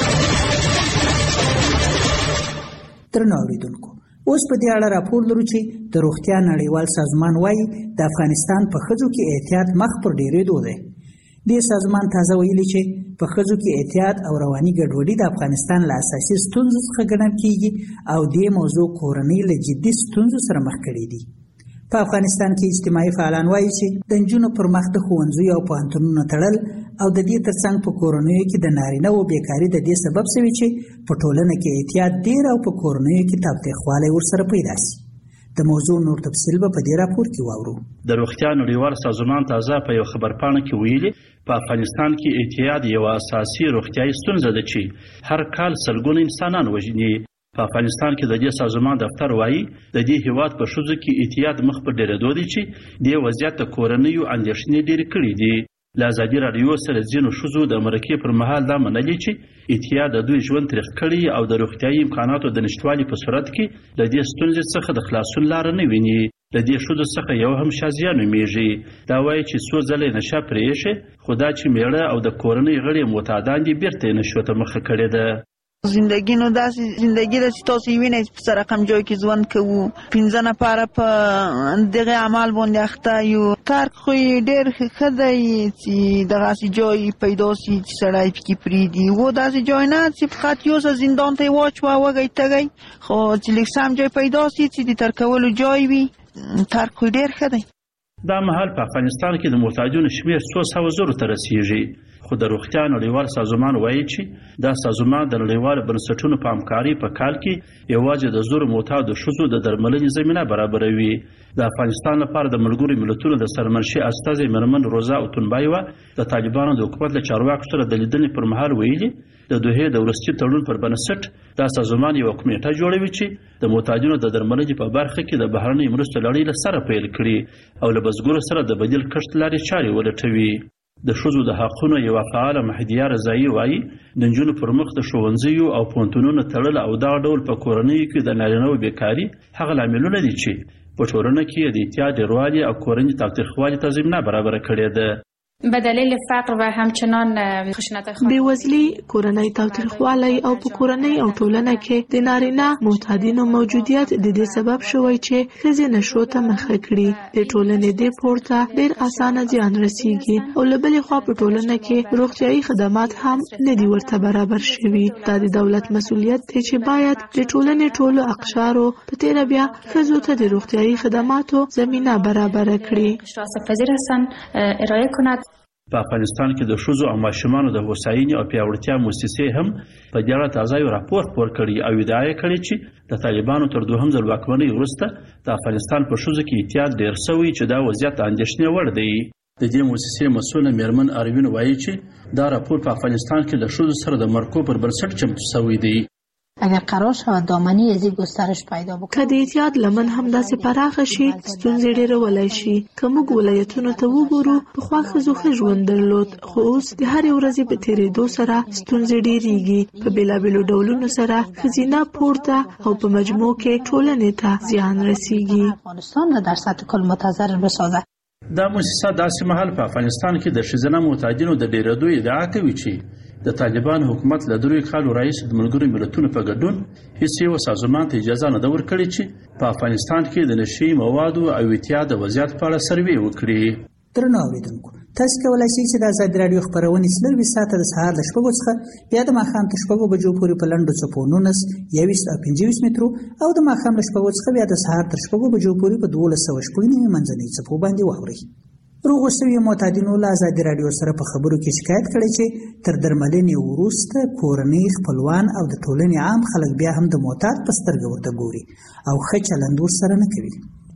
درنو اوریدونکو، اوس په دې اړه راپور لرو چې د روغتیا نړیوال سازمان وايي د افغانستان په ښځو کې احتیاط مخ پر ډېرېدو دی. دې سازمان تازه ویلي چې په ښځو کې احتیاط او رواني ګډوډي د افغانستان له اساسي ستونزو څخه ګڼل کیږي او دې موضوع کورنۍ له جدي ستونزو سره مخ کړي دي. په افغانستان کې اجتماعي فعالان وایي چې د نجونو پر مخ د ښوونځیو او پوهنتونونو تړل او د دې ترڅنګ په کورنیو کې د نارینه و بیکاري د دې سبب شوي چې په ټولنه کې احتیاط ډېر او په کورنیو کې تاوتریخوالی ورسره پیدا شي. د موضوع نور تفصیل به په دې راپور کې واورو. د روغتیا نړیوال سازمان تازه په یو خبرپاڼه کې ویلي په افغانستان کې اعتیاد یو اساسي روغتیاي ستونزه ده چې هر کال سلګونه انسانان وژني. په افغانستان کې د دې سازمان دفتر وایي د دې هیواد په ښځو کې اعتیاد مخ په ډېرېدو دی چې دې وضعیت د کورنیو اندېښنې ډېرې کړي دي. له ازادي راډیو سره ځینو ښځو د مرکې پر مهال دا منلي چې اعتیاد د دوی ژوند تریخ کړي او د روغتیايي امکاناتو د نشتوالي په صورت کې د دې ستونزې څخه د خلاصون لاره نه ویني. د دې ښځو څخه یو هم شازیه نومیږي. دا وایي چې څو ځله یې نشه پرې ایښې، خو دا چې میړه او د کورنۍ غړي معتادان دي بیرته یې نشو ته مخه کړې ده. زندگی نو داسې زندگی ده چې تاسو یې وینئ په رقم جای کې ژوند کوو، پنځه نفره په دغه عمل باندې اخته یو. ترک خو یې ډېر ښه دی چې دغسې جای پیدا شي چې سړی پکې پرېږدي. و داسې جای نه چې فقط یو څه زندان ته یې واچوه وږی تږی، خو چې لږ سم جای پیدا شي چې د ترکولو جای وي، ترک خو ډېر ښه دی. دا مهال په افغانستان کې د محتاجونو شمېر څو سوه زرو ته رسیږي. خو د روغتیا نړیوال سازمان وایي چې دا سازمان د نړیوالو بنسټونو په همکارۍ په کال کې یوازې د زرو معتادو ښځو د درملنې زمینه برابروي. د افغانستان لپاره د ملګرو ملتونو د سرمنشي استازي مېرمن روزا اوتونبایوه د طالبانو د حکومت له چارواکو سره د لیدنې پر مهال ویلي د دوحې د وروستي تړون پر بنسټ دا سازمان یوه کمیټه جوړوي چې د معتادینو د درملنې په برخه کې د بهرنیو مرستو لړۍ له سره پیل کړي او له بزګرو سره د بدیل کښت لارې چارې ولټوي. د ښځو د حقونو یوه فعاله مهدیه رضایي وایي د نجونو پر مخ د ښوونځیو او پوهنتونونو تړل او دغه ډول په کورنیو کې د نارینه‌و بیکاري هغه لاملونه دي چې په ټولنه کې د اعتیاد ډېروالي او کورني تاوتریخوالي ته زمینه برابره کړې ده. به دلیل فقر و همچنان خشونت خانگی، بیوزلی، کورنۍ تاوتریخوالی او په کورنۍ او ټولنه کې د نارینه معتادینو موجودیت د دې سبب شوی چې ښځې نشو ته مخه کړي. د ټولنې دې پورته ډېر اسانه زیان رسیږي او له بلې خوا په ټولنه کې روغتیايي خدمات هم نه دي ورته برابر شوي. دا د دولت مسؤلیت دی چې باید د ټولنې ټولو اقشارو په تیره بیا ښځو ته د روغتیايي خدماتو زمینه برابر کړي. ارائه کند. په افغانستان کې د ښځو او ماشومانو د هوساینې او پیاوړتیا موسسې هم په دې اړه تازه یو راپور خپور کړی او ادعا یې کړې چې د طالبانو تر دوهم ځل واکمنۍ وروسته د افغانستان په ښځو کې اعتیاد ډېر شوی چې دا وضعیت اندېښنې وړ دی. د دې موسسې مسؤله مېرمن اروین وایي چې دا راپور په افغانستان کې د ښځو سره د مرکو پر بنسټ چمتو شوی دی. اگر قرار شود دامنی ازی گسترش پیدا بکنه که د اعتیاد لمن همداسې پراخه شي ستونزې ډېرولای شي. که موږ ولایتونو ته وګورو پخوا ښځو ښه ژوند درلود، خو اوس د هرې ورځې په تېرېدو سره ستونزې ډېرېږي. په بېلابېلو ډولونو سره ښځینه پورته او په مجموع کې ټولنې ته زیان رسیږي. افغانستان را در سطح کل متضرر بسازد. دا موسسه داسې مهال په افغانستان کې د ښځینه معتادینو د ډېرېدو ادعا کوي چې د طالبان حکومت له دریو کالو راهیسې د ملګرو ملتونو په ګډون هیڅ یو سازمان ته اجازه نه ده ورکړې چې په افغانستان کې د نشي موادو او اعتیاد د وضعیت په اړه سروې وکړي. درنو اوریدونکو، تاسو کولی شئ چې د ازادي راډیو خپرونې څلرویشت ساعته د سهار له شپږو څخه بیا د ماښام تر شپږو بجو پورې په لنډو څپو نولس، یوویشت او پنځه ویشت مترو او د ماښام له شپږو څخه بیا د سهار تر شپږو بجو پورې په دولس سوه شپږ نوي منځنۍ څپو باندې واورئ. روغو شویو معتادینو له ازادي راډیو سره په خبرو کې شکایت کړی چې تر درملنې وروسته کورنۍ، خپلوان او د ټولنې عام خلک بیا هم د معتاد په سترګه ورته ګوري او ښه چلند ورسره نه کوي.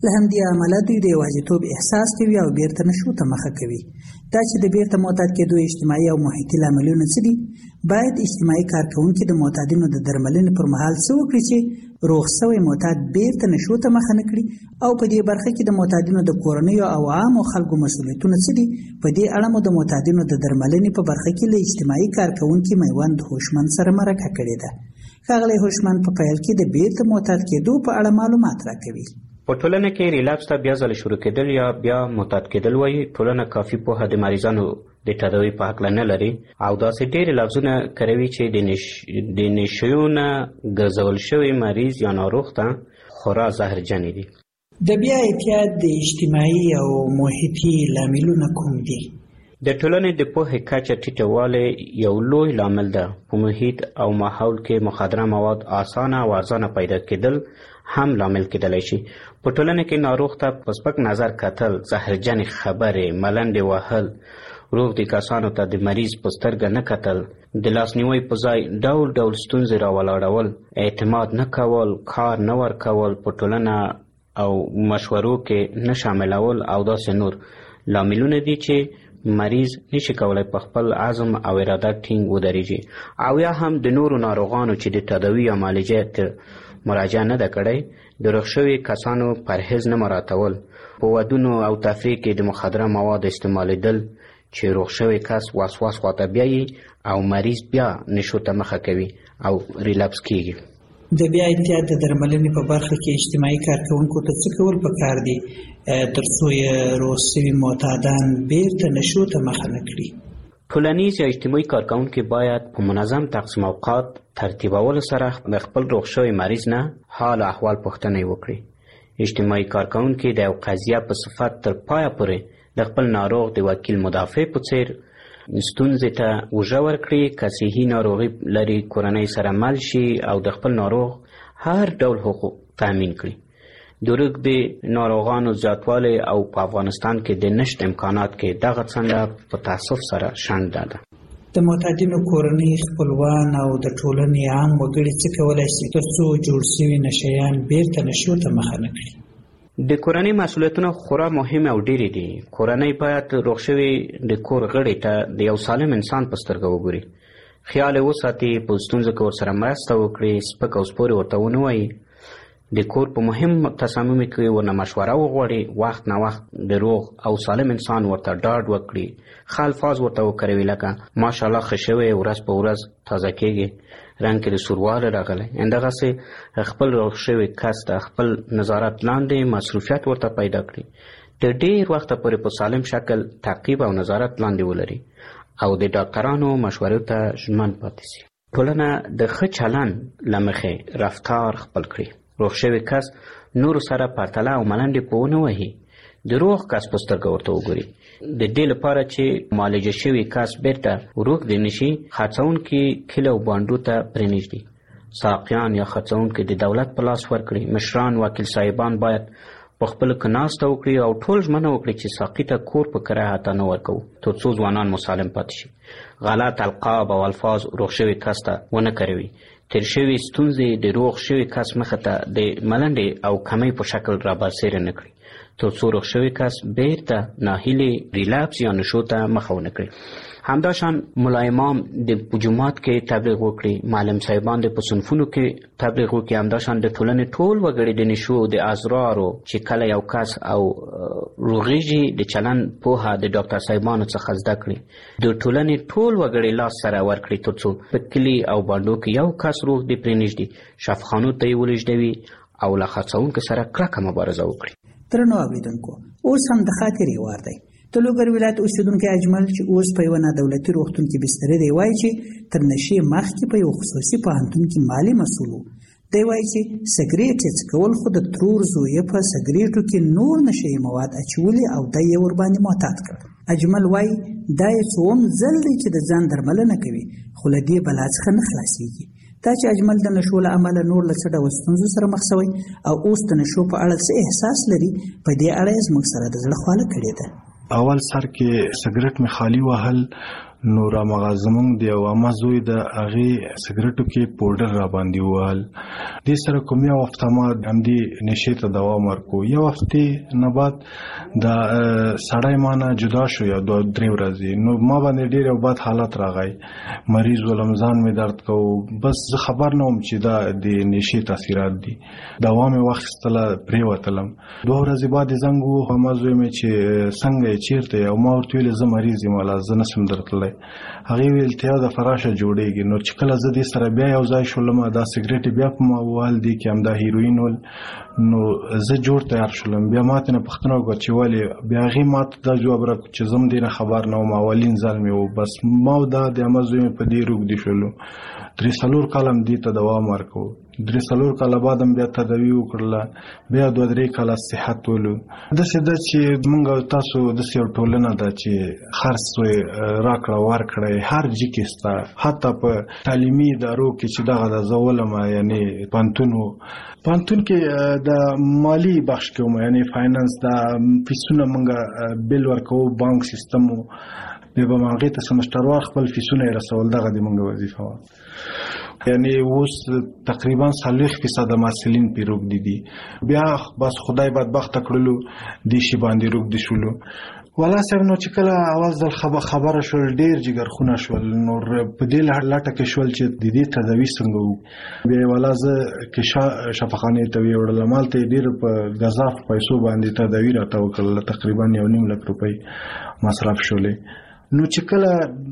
له همدې امله دوی د یوازیتوب احساس کوي او بیرته نشو ته مخه کوي. دا چې د بیرته معتاد کېدو اجتماعي او محیطي لاملونه څه دي، باید اجتماعي کارکوونکي د معتادینو د درملنې پر مهال څه وکړي چې روغ شوی معتاد بیرته نشو ته مخه نه کړي، او په دې برخه کې د معتادینو د کورنیو او عامو خلکو مسؤلیتونه څه دي. په دې اړه مو د معتادینو د درملنې په برخه کې له اجتماعي کارکوونکي میوند هوشمند سره مرکه کړې ده. ښاغلی هوشمند په پیل کې د بیرته معتاد کېدو په اړه معلومات راکوي. په ټولنه کې ریلاپس ته بیا ځل شروع کېدل یا بیا معتاد کېدل وایي. ټولنه کافي پوهه د مریضانو د تداوي په هکله نه لري او داسې ډېرې لفظونه کاروي چې د نش... د نشیو نه ګرځول شوی مریض یا ناروغ ته خورا زهرجنې دي. د بیا اعتیاد د اجتماعي او محیطي لاملونه کوم دي؟ د ټولنې د پوهې کچه ټیټوالی یو لوی لامل ده. په محیط او ماحول کې مخدره مواد اسانه او ارزانه پیدا کېدل هم لامل کېدلی شي. په ټولنه کې ناروغ ته په سپک نظر کتل، زهرجنې خبرې، ملنډې وهل، روغ دي کسانو ته د مریض په سترګه نه کتل، د لاسنیوي په ځای ډول ډول ستونزې راولاړول، اعتماد نه کول، کار نه ورکول، په ټولنه او مشورو کې نه شاملول او داسې نور لاملونه دي چې مریض نشي کولای په خپل عزم او اراده ټینګ ودرېږي. او یا هم د نورو ناروغانو چې د تداوي یا معالجې ته مراجعه نه ده کړې، د روغ شوي کسانو پرهیز نه مراعاتول، په ودونو او تفریح کې د مخدره مواد استعمالیدل چې روغ شوی کس وسواس خواته بیایي او مریض بیا نشو ته مخه کوي او ریلاپس کیږي. د بیا اعتیاد د درملنې په برخه کې اجتماعي کارکوونکو ته څه کول پکار دي ترڅو یې روغ شوي معتادان بیرته نشو ته مخه نه کړي؟ ټولنیز یا اجتماعي کارکوونکي باید په منظم تقسیم اوقات ترتیبولو سره د خپل روغ شوي مریض نه حال احوال پوښتنه وکړي. اجتماعي کارکوونکي د یو قضیه په صفت تر پایه پورې د خپل ناروغ د وکیل مدافع په څیر ستونزې ته اوږه ورکړي. که صحي ناروغي لري کورنۍ سره مل شي او د خپل ناروغ هر ډول حقوق تامین کړي. د روږدي ناروغانو زیاتوالی او په افغانستان کې د نشت امکانات کې دغه څنډه په تاسف سره شنډه ده. د معتادینو کورنۍ، خپلوان او د ټولنې عام وګړي څه کولی شي ترڅو جوړ شوي نشیان بیرته نشو ته مخه نه کړي؟ د کورنۍ مسؤلیتونه خورا مهم او ډېرې دي. کورنۍ باید روغ شوي د کور غړي ته د یو سالم انسان په سترګه وګوري، خیال یې وساتي، په ستونزو کې ورسره مرسته وکړي، سپک او سپورې ورته ونه وایي، د کور په مهم تصامیمو کې ورنه مشوره وغواړي، وخت نه وخت د روغ او سالم انسان ورته ډاډ وکړي، ښه الفاظ ورته وکاروي لکه ماشاءالله ښه شوی، ورځ په ورځ تازه کېږي، رنګ کې د سوروالی راغلی. همدغسې خپل روغ شوي کس ته خپل نظارت لاندې مصروفیت ورته پیدا کړي، د ډېر وخته پورې په سالم شکل تعقیب او نظارت لاندې ولري او د ډاکټرانو مشورو ته ژمن پاتې شي. ټولنه د ښه چلند له مخې رفتار خپل کړي. روغ شوي کس نورو سره پرتله او ملنډې په ونه وهي، د روغ کس په سترګه ورته وګوري. د دې لپاره چې معالجه شوي کس بیرته روغ دی نشي، خرڅونکي کلي او بانډو ته پرېنږدي، ساقیان یا خرڅونکي د دولت په لاس ورکړي. مشران، وکیل صاحبان باید په خپلو کې ناسته وکړي او ټول ژمنه وکړي چې ساقي ته کور په کرایه حتی نه ورکوو تر څو ځوانان مسالم پاتې شي. غلط القاب او الفاظ روغ شوي کس ته ونه کاروي. تیر شوي ستونزې د روغ شوي کس مخه ته د ملنډې او کمۍ په شکل رابرسېره نه کړي تر څو روغ شوي کس بیرته ناهیلې ریلاپس یا نشو ته مخه ونه کړي. همداشان ملا امام د جومات کې تبلیغ وکړي، معلم صاحبان د په صنفونو کې تبلیغ وکړي. همداشان د ټولنې ټول وګړي د نشو د ازرارو چې کله یو کس او روغېږي د چلند پوهه د ډاکټر صاحبانو څخه زده کړي. د ټولنې ټول وګړي لاس سره ورکړي تر څو په کلي او بانډو کې یو کس روغ دی پرېنږدي، شفاخانو ته یې ولېږدوي او له خرڅونکو سره کلکه مبارزه وکړي. درنو اورېدونکو، اوس هم د خاطرې وار دی. د لوګر ولایت اوسیدونکی اجمل چې اوس په یوه نادولتي روغتون کې بستر دی وایي چې تر نشې مخکې په یو خصوصي پوهنتون کې مالي مسؤل و. دی وایي چې سګرېټ یې څکول، خو د ترور زوی په سګرېټو کې نور نشهیي مواد اچولي او دی یې ورباندې معتاد کړ. اجمل وایي دا یې څوم ځل دی چې د ځان درملنه کوي، خو له دې بلا څخه نه خلاصېږي. دا چې اجمل د نشو له امله نور له څه ډول ستونزو سره مخ شوی او اوس د نشو په اړه څه احساس لري، په دې اړه یې زموږ سره د زړه خواله کړې ده. اول سر کې سګرټ می خالی وهل، نو را مغازمون دی او امازوی د هغه سیګریټو کې پودر را باندې وال د سره کوم یو وخت ما هم دی نشه ته دوام ورکو یو وخت نه بعد د سړی مانه جدا شو یا دوه درې ورځې نو ما باندې ډیر یو بد حالت راغی مریض ولمزان می درد کو بس زه خبر نه وم چې دا د نشه تاثیرات دي دوام وختله پرې وتلم دوه ورځې بعد زنګ وو امازوی می چې څنګه چیرته او ما ورته ویل زه مریض یم ولا زه نسم درتلای هغه ویل ته د فراشه جوړیږي نو چې کله زه دې سره بیا یو ځای شولم دا سیګریټ بیا په ما وال دي کې هم دا هیروین ول نو زه جوړ تیار شولم بیا ماته نه پښتنو کو چې ولی بیا غي ماته دا جواب را چې زم دې خبر نه ما ولین ځل مې و بس ما دا د امازوی په دې روغ دي شولو درې څلور کالم دې ته دوام ورکو درې څلور کاله بعد هم بیا تداوی وکړله بیا دوه درې کاله صحت ولو داسې ده چې موږ تاسو داسې یو ټولنه ده چې خرڅ راکړه ورکړه هر جي کې سته حتی په تعلیمي ادارو کې چې دغه د زه ولم یعنې پوهنتون و پوهنتون کې د مالي بخش کې وم یعنې فاینانس د فیسونه موږ بیل ورکوو بانک سیستم و بیا به هغې ته سمسټروار خپل فیسونه یې رسول دغه د موږ وظیفه وه یعنی اوس تقریبا څلوېښت فیصده محصلین پې روږدي دي بیا بس خدای بدبخته کړلو دې شي باندې روږدي شولو والا صاحب نو چې کله اول ځل خبره شول ډېر جګرخونه شول نو په دې لټه کې شول چې د دې تداوي څنګه وو بیا والا زه کشا شفاخانې ته ویوړلم هلته یې ډېر په ګزاف پیسو باندې تداوي راته وکړله تقریبا یو نیم لک روپۍ مصرف شولې نو چې کله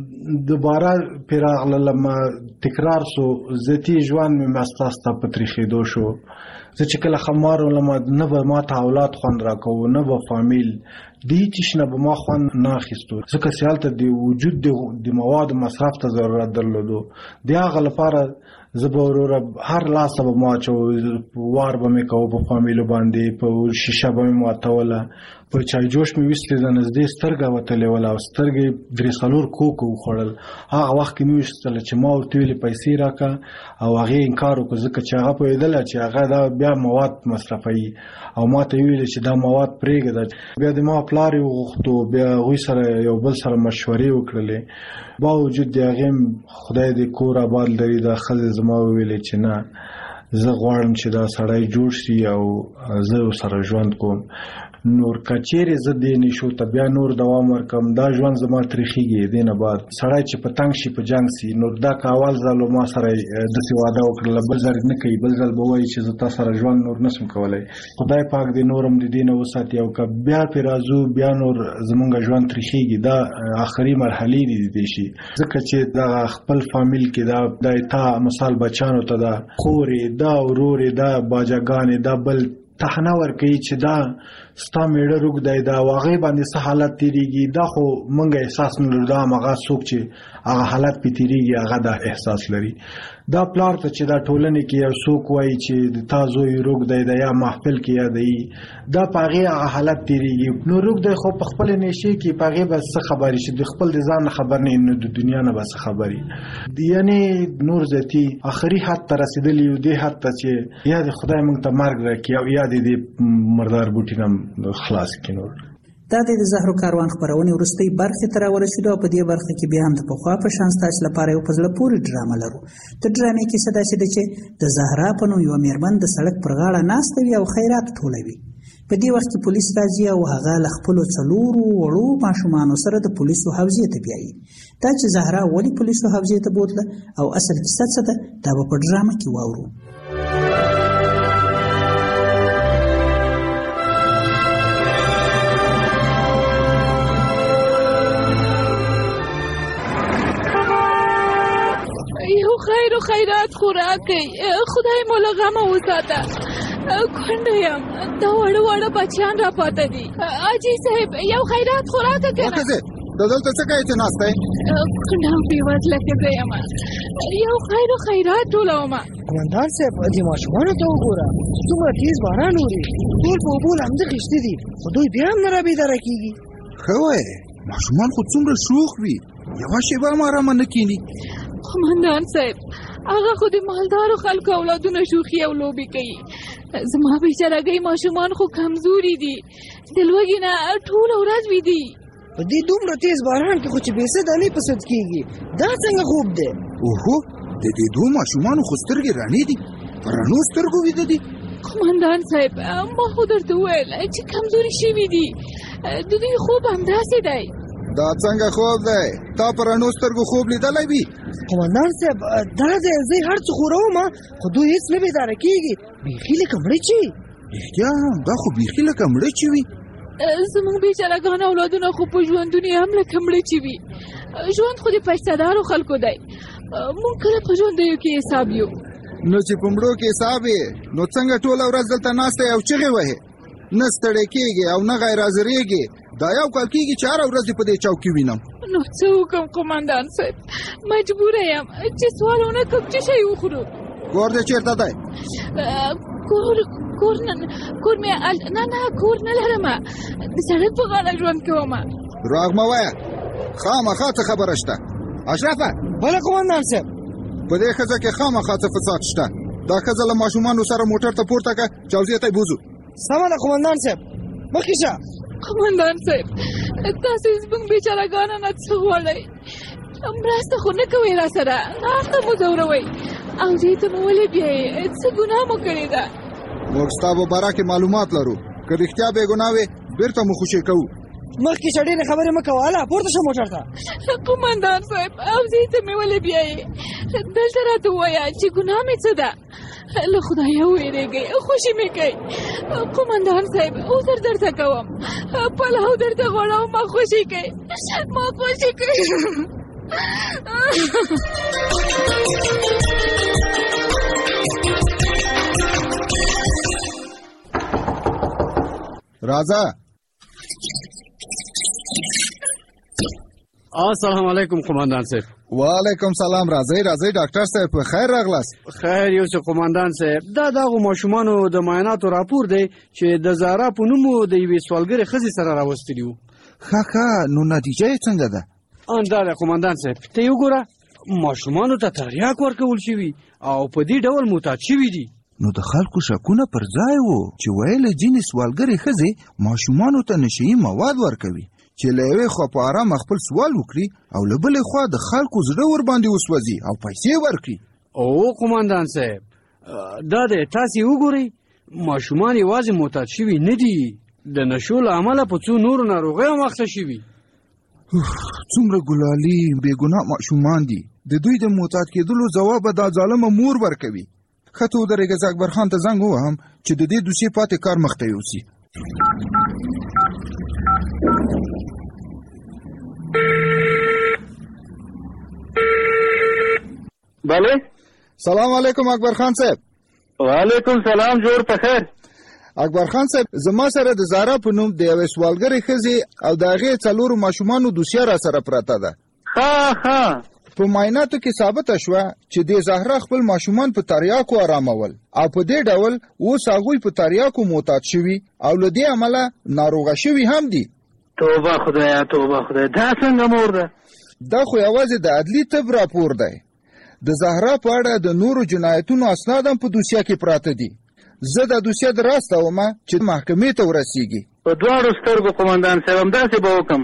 دوباره پیراغلم تکرار سو ذاتی ژوند مې مستاسته په تریخېدو شو زه چې کله خمار ولم نه به ما ته اولاد خوند راکوو نه به فامیل دې چیش نه به ما خوند نه اخیستو ځکه چې هلته د وجود د موادو مصرف ته ضرورت درلودو د هغه لپاره زه به وروره هر لاسه به مو اچوو وار به مې کوو په فامیلو باندې په شیشه به مې ماتوله په چای جوش مې ویستې د نږدې سترګه وتلې وله او سترګې درې څلور کوکو وخوړل هغه وخت کې مې ویستله چې ما ورته ویلې پیسې راکړه او هغې انکار وکړو ځکه چې هغه پوهېدله چې هغه دا بیا مواد مصرفوي او ما ته یې ویلې چې دا مواد پرېږده بیا د ما پلار یې وغوښتو بیا هغوی سره یو بل سره مشورې وکړلې باوجود د هغې خدای دې کور آباد لري دا ښځې زما وویلې چې نه زه غواړم چې دا سړی جوړ شي او زه سره ژوند کوم نور کچېرې زه دې نشو ته بیا نور دوام ورکم دا ژوند زما تریخیږي دې نه بعد سړی چې په تنګ شي په جنګ سي نور دا که اول ځل ما سره داسې واده وکړله بل ځل نه کوي بل ځل به وایي چې زه تا سره ژوند نور نشم کولی خدای پاک دې نورم د دې نه وساتي او که بیا پرې راځو بیا نور زمونږ ژوند تریخیږي دا آخري مرحلې دي دې شي ځکه چې دغه خپل فامیل کې دا د تا مثال بچانو ته دا خورې دا ورورې دا باجاګانې دا بل تحنه ورکوي چې دا ستا میړه روږدی دا او هغې باندې څه حالت تېرېږي دا خو موږ احساس نه لرو دا هماغه څوک چې هغه حالت پې تېرېږي هغه دا احساس لري دا پلار ته چې دا ټولنې کې یو څوک وایي چې د تا زوی روږدی دی یا محفل کې یادوي دا په هغې هغه حالت تېرېږي نو روږدی خو په خپلې نشې کې په هغې به څه خبرې چې د خپل د ځان نه خبر نه نو د دنیا نه به څه خبرې یعنې نور ذاتي آخري حد ته رسېدلي یو دې حد ته چې یا د خدای موږ ته مرګ راکړي او یا د دې مردار بوټي نه خلاص کړي نور دا د زهرو کاروان خپرونې وروستۍ برخې ته راورسېدو او په دې برخه کې بیا هم د پخوا په شان ستاسو لپاره یو په زړه پورې ډرامه لرو د ډرامې کیسه داسې ده چې د زهرا په نوم یوه مېرمن د سړک پر غاړه ناسته وي او خیرات ټولوي په دې وخت کې پولیس راځي او هغه له خپلو څلورو وړو ماشومانو سره د پولیسو حوزې ته بیایي دا چې زهرا ولې پولیسو حوزې ته بوتله او اصل کیسه څه ده دا به په ډرامه کې واورو یو خیر و خیرات خوراکئ خدای مو له غمه وساته کونډه یم دا وړه وړه بچیان را پاته دي حاجي صاحب یو خیرات خوراکه کنه دا دلته څه کوي چې ناسته کونډه بېوزله ښځه یم یو خیر و خیرات ټولوم قمندان صاحب دې ماشومانو ته وګوره څومره تېز باران اوري ټول په اوبو لمده خېشتي دي خو دوی بیا هم نه رابېداره کېږي ښه وایې ماشومان خو څومره شوخ وي یوه شېبه هم ارامه نه کښېني قمندان صاحب هغه خو د مالدارو خلکو اولادونه شوخي او لوبې کوي زما بیچارهګۍ ماشومان خو کمزوري دي د لوږې نه ټوله ورځ ویدي په دې دومره تیز باران کې خو چې بې سده نه په سد کېږي، دا څنګه خوب دی؟ اوهو، د دې دوه ماشومانو خو سترګې رڼې دي، په رڼو سترګو ویده دي. قومندان صاحب، ما خو درته وویل چې کمزوري شوي دي، د دوی خوب همداسې دی. دا څنګه خوب دی؟ تا په رڼو سترګو خوب لیدلی وي؟ قومندان صاحب، دا دی زه هر څه خوروم، خو دوی هېڅ نه بیداره کېږي، بیخي لکه مړه چې وي. رښتیا هم دا خو بیخي لکه مړه چې وي. زموږ بیچارهګان اولادونه خو په ژوندون یې هم لکه مړه چې وي. ژوند خو د پیسه‌دارو خلکو دی، موږ کله په ژوندیو کې حساب یو. نو چې په مړو کې حساب یې، نو څنګه ټوله ورځ دلته ناسته او چغې وهې؟ نه ستړی کېږې او نه غیر حاضرېږې. دا یو کال کېږي چې هره ورځ دې په دې چوک کې وینم. نو څه وکړم قومندان صاحب، مجبوره یم چې سوال ونه کړم چې شی وخورو. کور دې چېرته دی؟ کور کور نه کور مې نه نه کور نه لرم، د سړک په غاړه ژوند کوم. دروغ مه وایه، خامخا څه خبره شته؟ اشرفه. بله قومندان صاحب. په دې ښځه کې خامخا څه فساد شته. دا ښځه له ماشومانو سره موټر ته پورته کړه، جوزیې ته یې بوځو. سمه ده قومندان صاحب، مخکې شه. قومندان صاحب، تاسو زموږ بیچارهګانو نه څه غواړئ؟ مرسته خو نه کوئ را سره، ناخته مو ځوروئ او دې ته مو ولې بیایئ؟ څه ګناه مو کړې ده؟ موږ ستا په باره کې معلومات لرو، که رښتیا بې ګناه وې بېرته مو خوشې کوو. مخکې شه ډېرې خبرې مه کوه، هله پورته شه موټر ته. قومندان صاحب، او دې ته مې ولې بیایئ؟ دلته راته ووایه چې ګناه مې څه ده؟ له خدایه وویرېږئ، خوشي مې کوئ. قومندان صاحب، عذر درته کوم، پلاو درته غواړم، ما خوشي کوئ، ما خوشي کوئ. راځه. السلام علیکم قومندان صاحب. وعلیکم سلام. راځئ راځئ ډاکټر صاحب، په خیر راغلاست. خیر یوسف قومندان صاحب، دا دغه ماشومانو د معایناتو راپور دی چې د زهرا په نومو د یوې سوالګرې ښځې سره راوستلي وو. ښه ښه، نو نتیجه یې څنګه ده؟ ان دا دی قومندان صاحب، ته یې وګوره، ماشومانو ته تریاک ورکول شوي او په دې ډول معتاد شوي دي. نو د خلکو شکونه پر ځای وو چې ویل ځینې سوالګرې ښځې ماشومانو ته نشهیي مواد ورکوي چې له یوې خوا په ارامه خپل سوال وکړي او له بلې خوا د خلکو زړه ورباندې وسوځي او پیسې ورکړي. او قومندان صاحب، دا دی تاسې وګورئ، ماشومان یوازې معتاد شوي نه دي، د نشو له امله په څو نورو ناروغیو هم اخته شوي. څومره ګلالي بېګناه ماشومان دي، د دوی د معتاد کېدلو ځواب دا ظالمه مور ورکوي. ښه ته ودرېږه، زه اکبر خان ته زنګ ووهم چې د دې دوسیې پاتې کار مخته یوسي. بله. سلام علیکم اکبر خان صاحب. وعلیکم سلام، جوړ په خیر. اکبر خان صاحب، زما سره د زهرا په نوم د یوې سوالګرې ښځې او د هغې څلورو ماشومانو دوسیه را سره پرته ده. ښه ښه. په معایناتو کې ثابته شوه چې د زهرا خپل ماشومان په تریاکو آرامول او په دې ډول اوس هغوی په تریاکو معتاد شوي او له دې امله ناروغه شوي هم دي. توبه خدایه، توبه خدایه، دا څنګه مور ده؟ دا خو یوازې د عدلي طب راپور دی. د زهرا په اړه د نورو جنایتونو اسناد هم په دوسیه کې پراته دي. زه دا دوسیه در راستوم چې محکمې ته ورسیږي. په دواړو سترګو قومندان صاحب، همداسې به وکړم.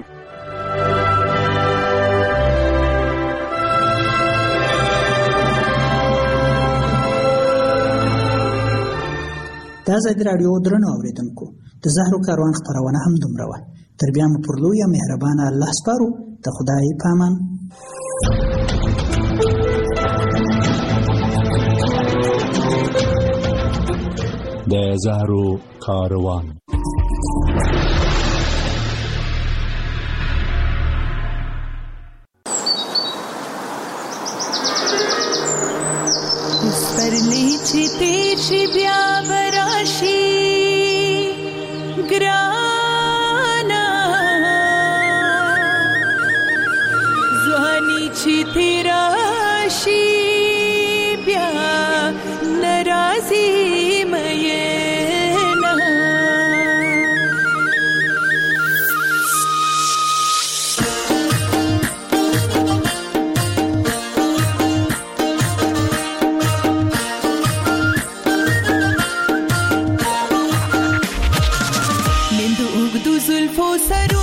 د ازادي راډیو درنو اورېدونکو، د زهرو کاروان خپرونه هم دومره وه. تر بیا مو پر لویه مهربانه الله سپارو. د خدای په امان. د زهرو کاروان. سپرلی چې تیر شي بیا براشي ګرانا، ځواني چې تیر شي بیا ناراضي مېنا. زلفو سرو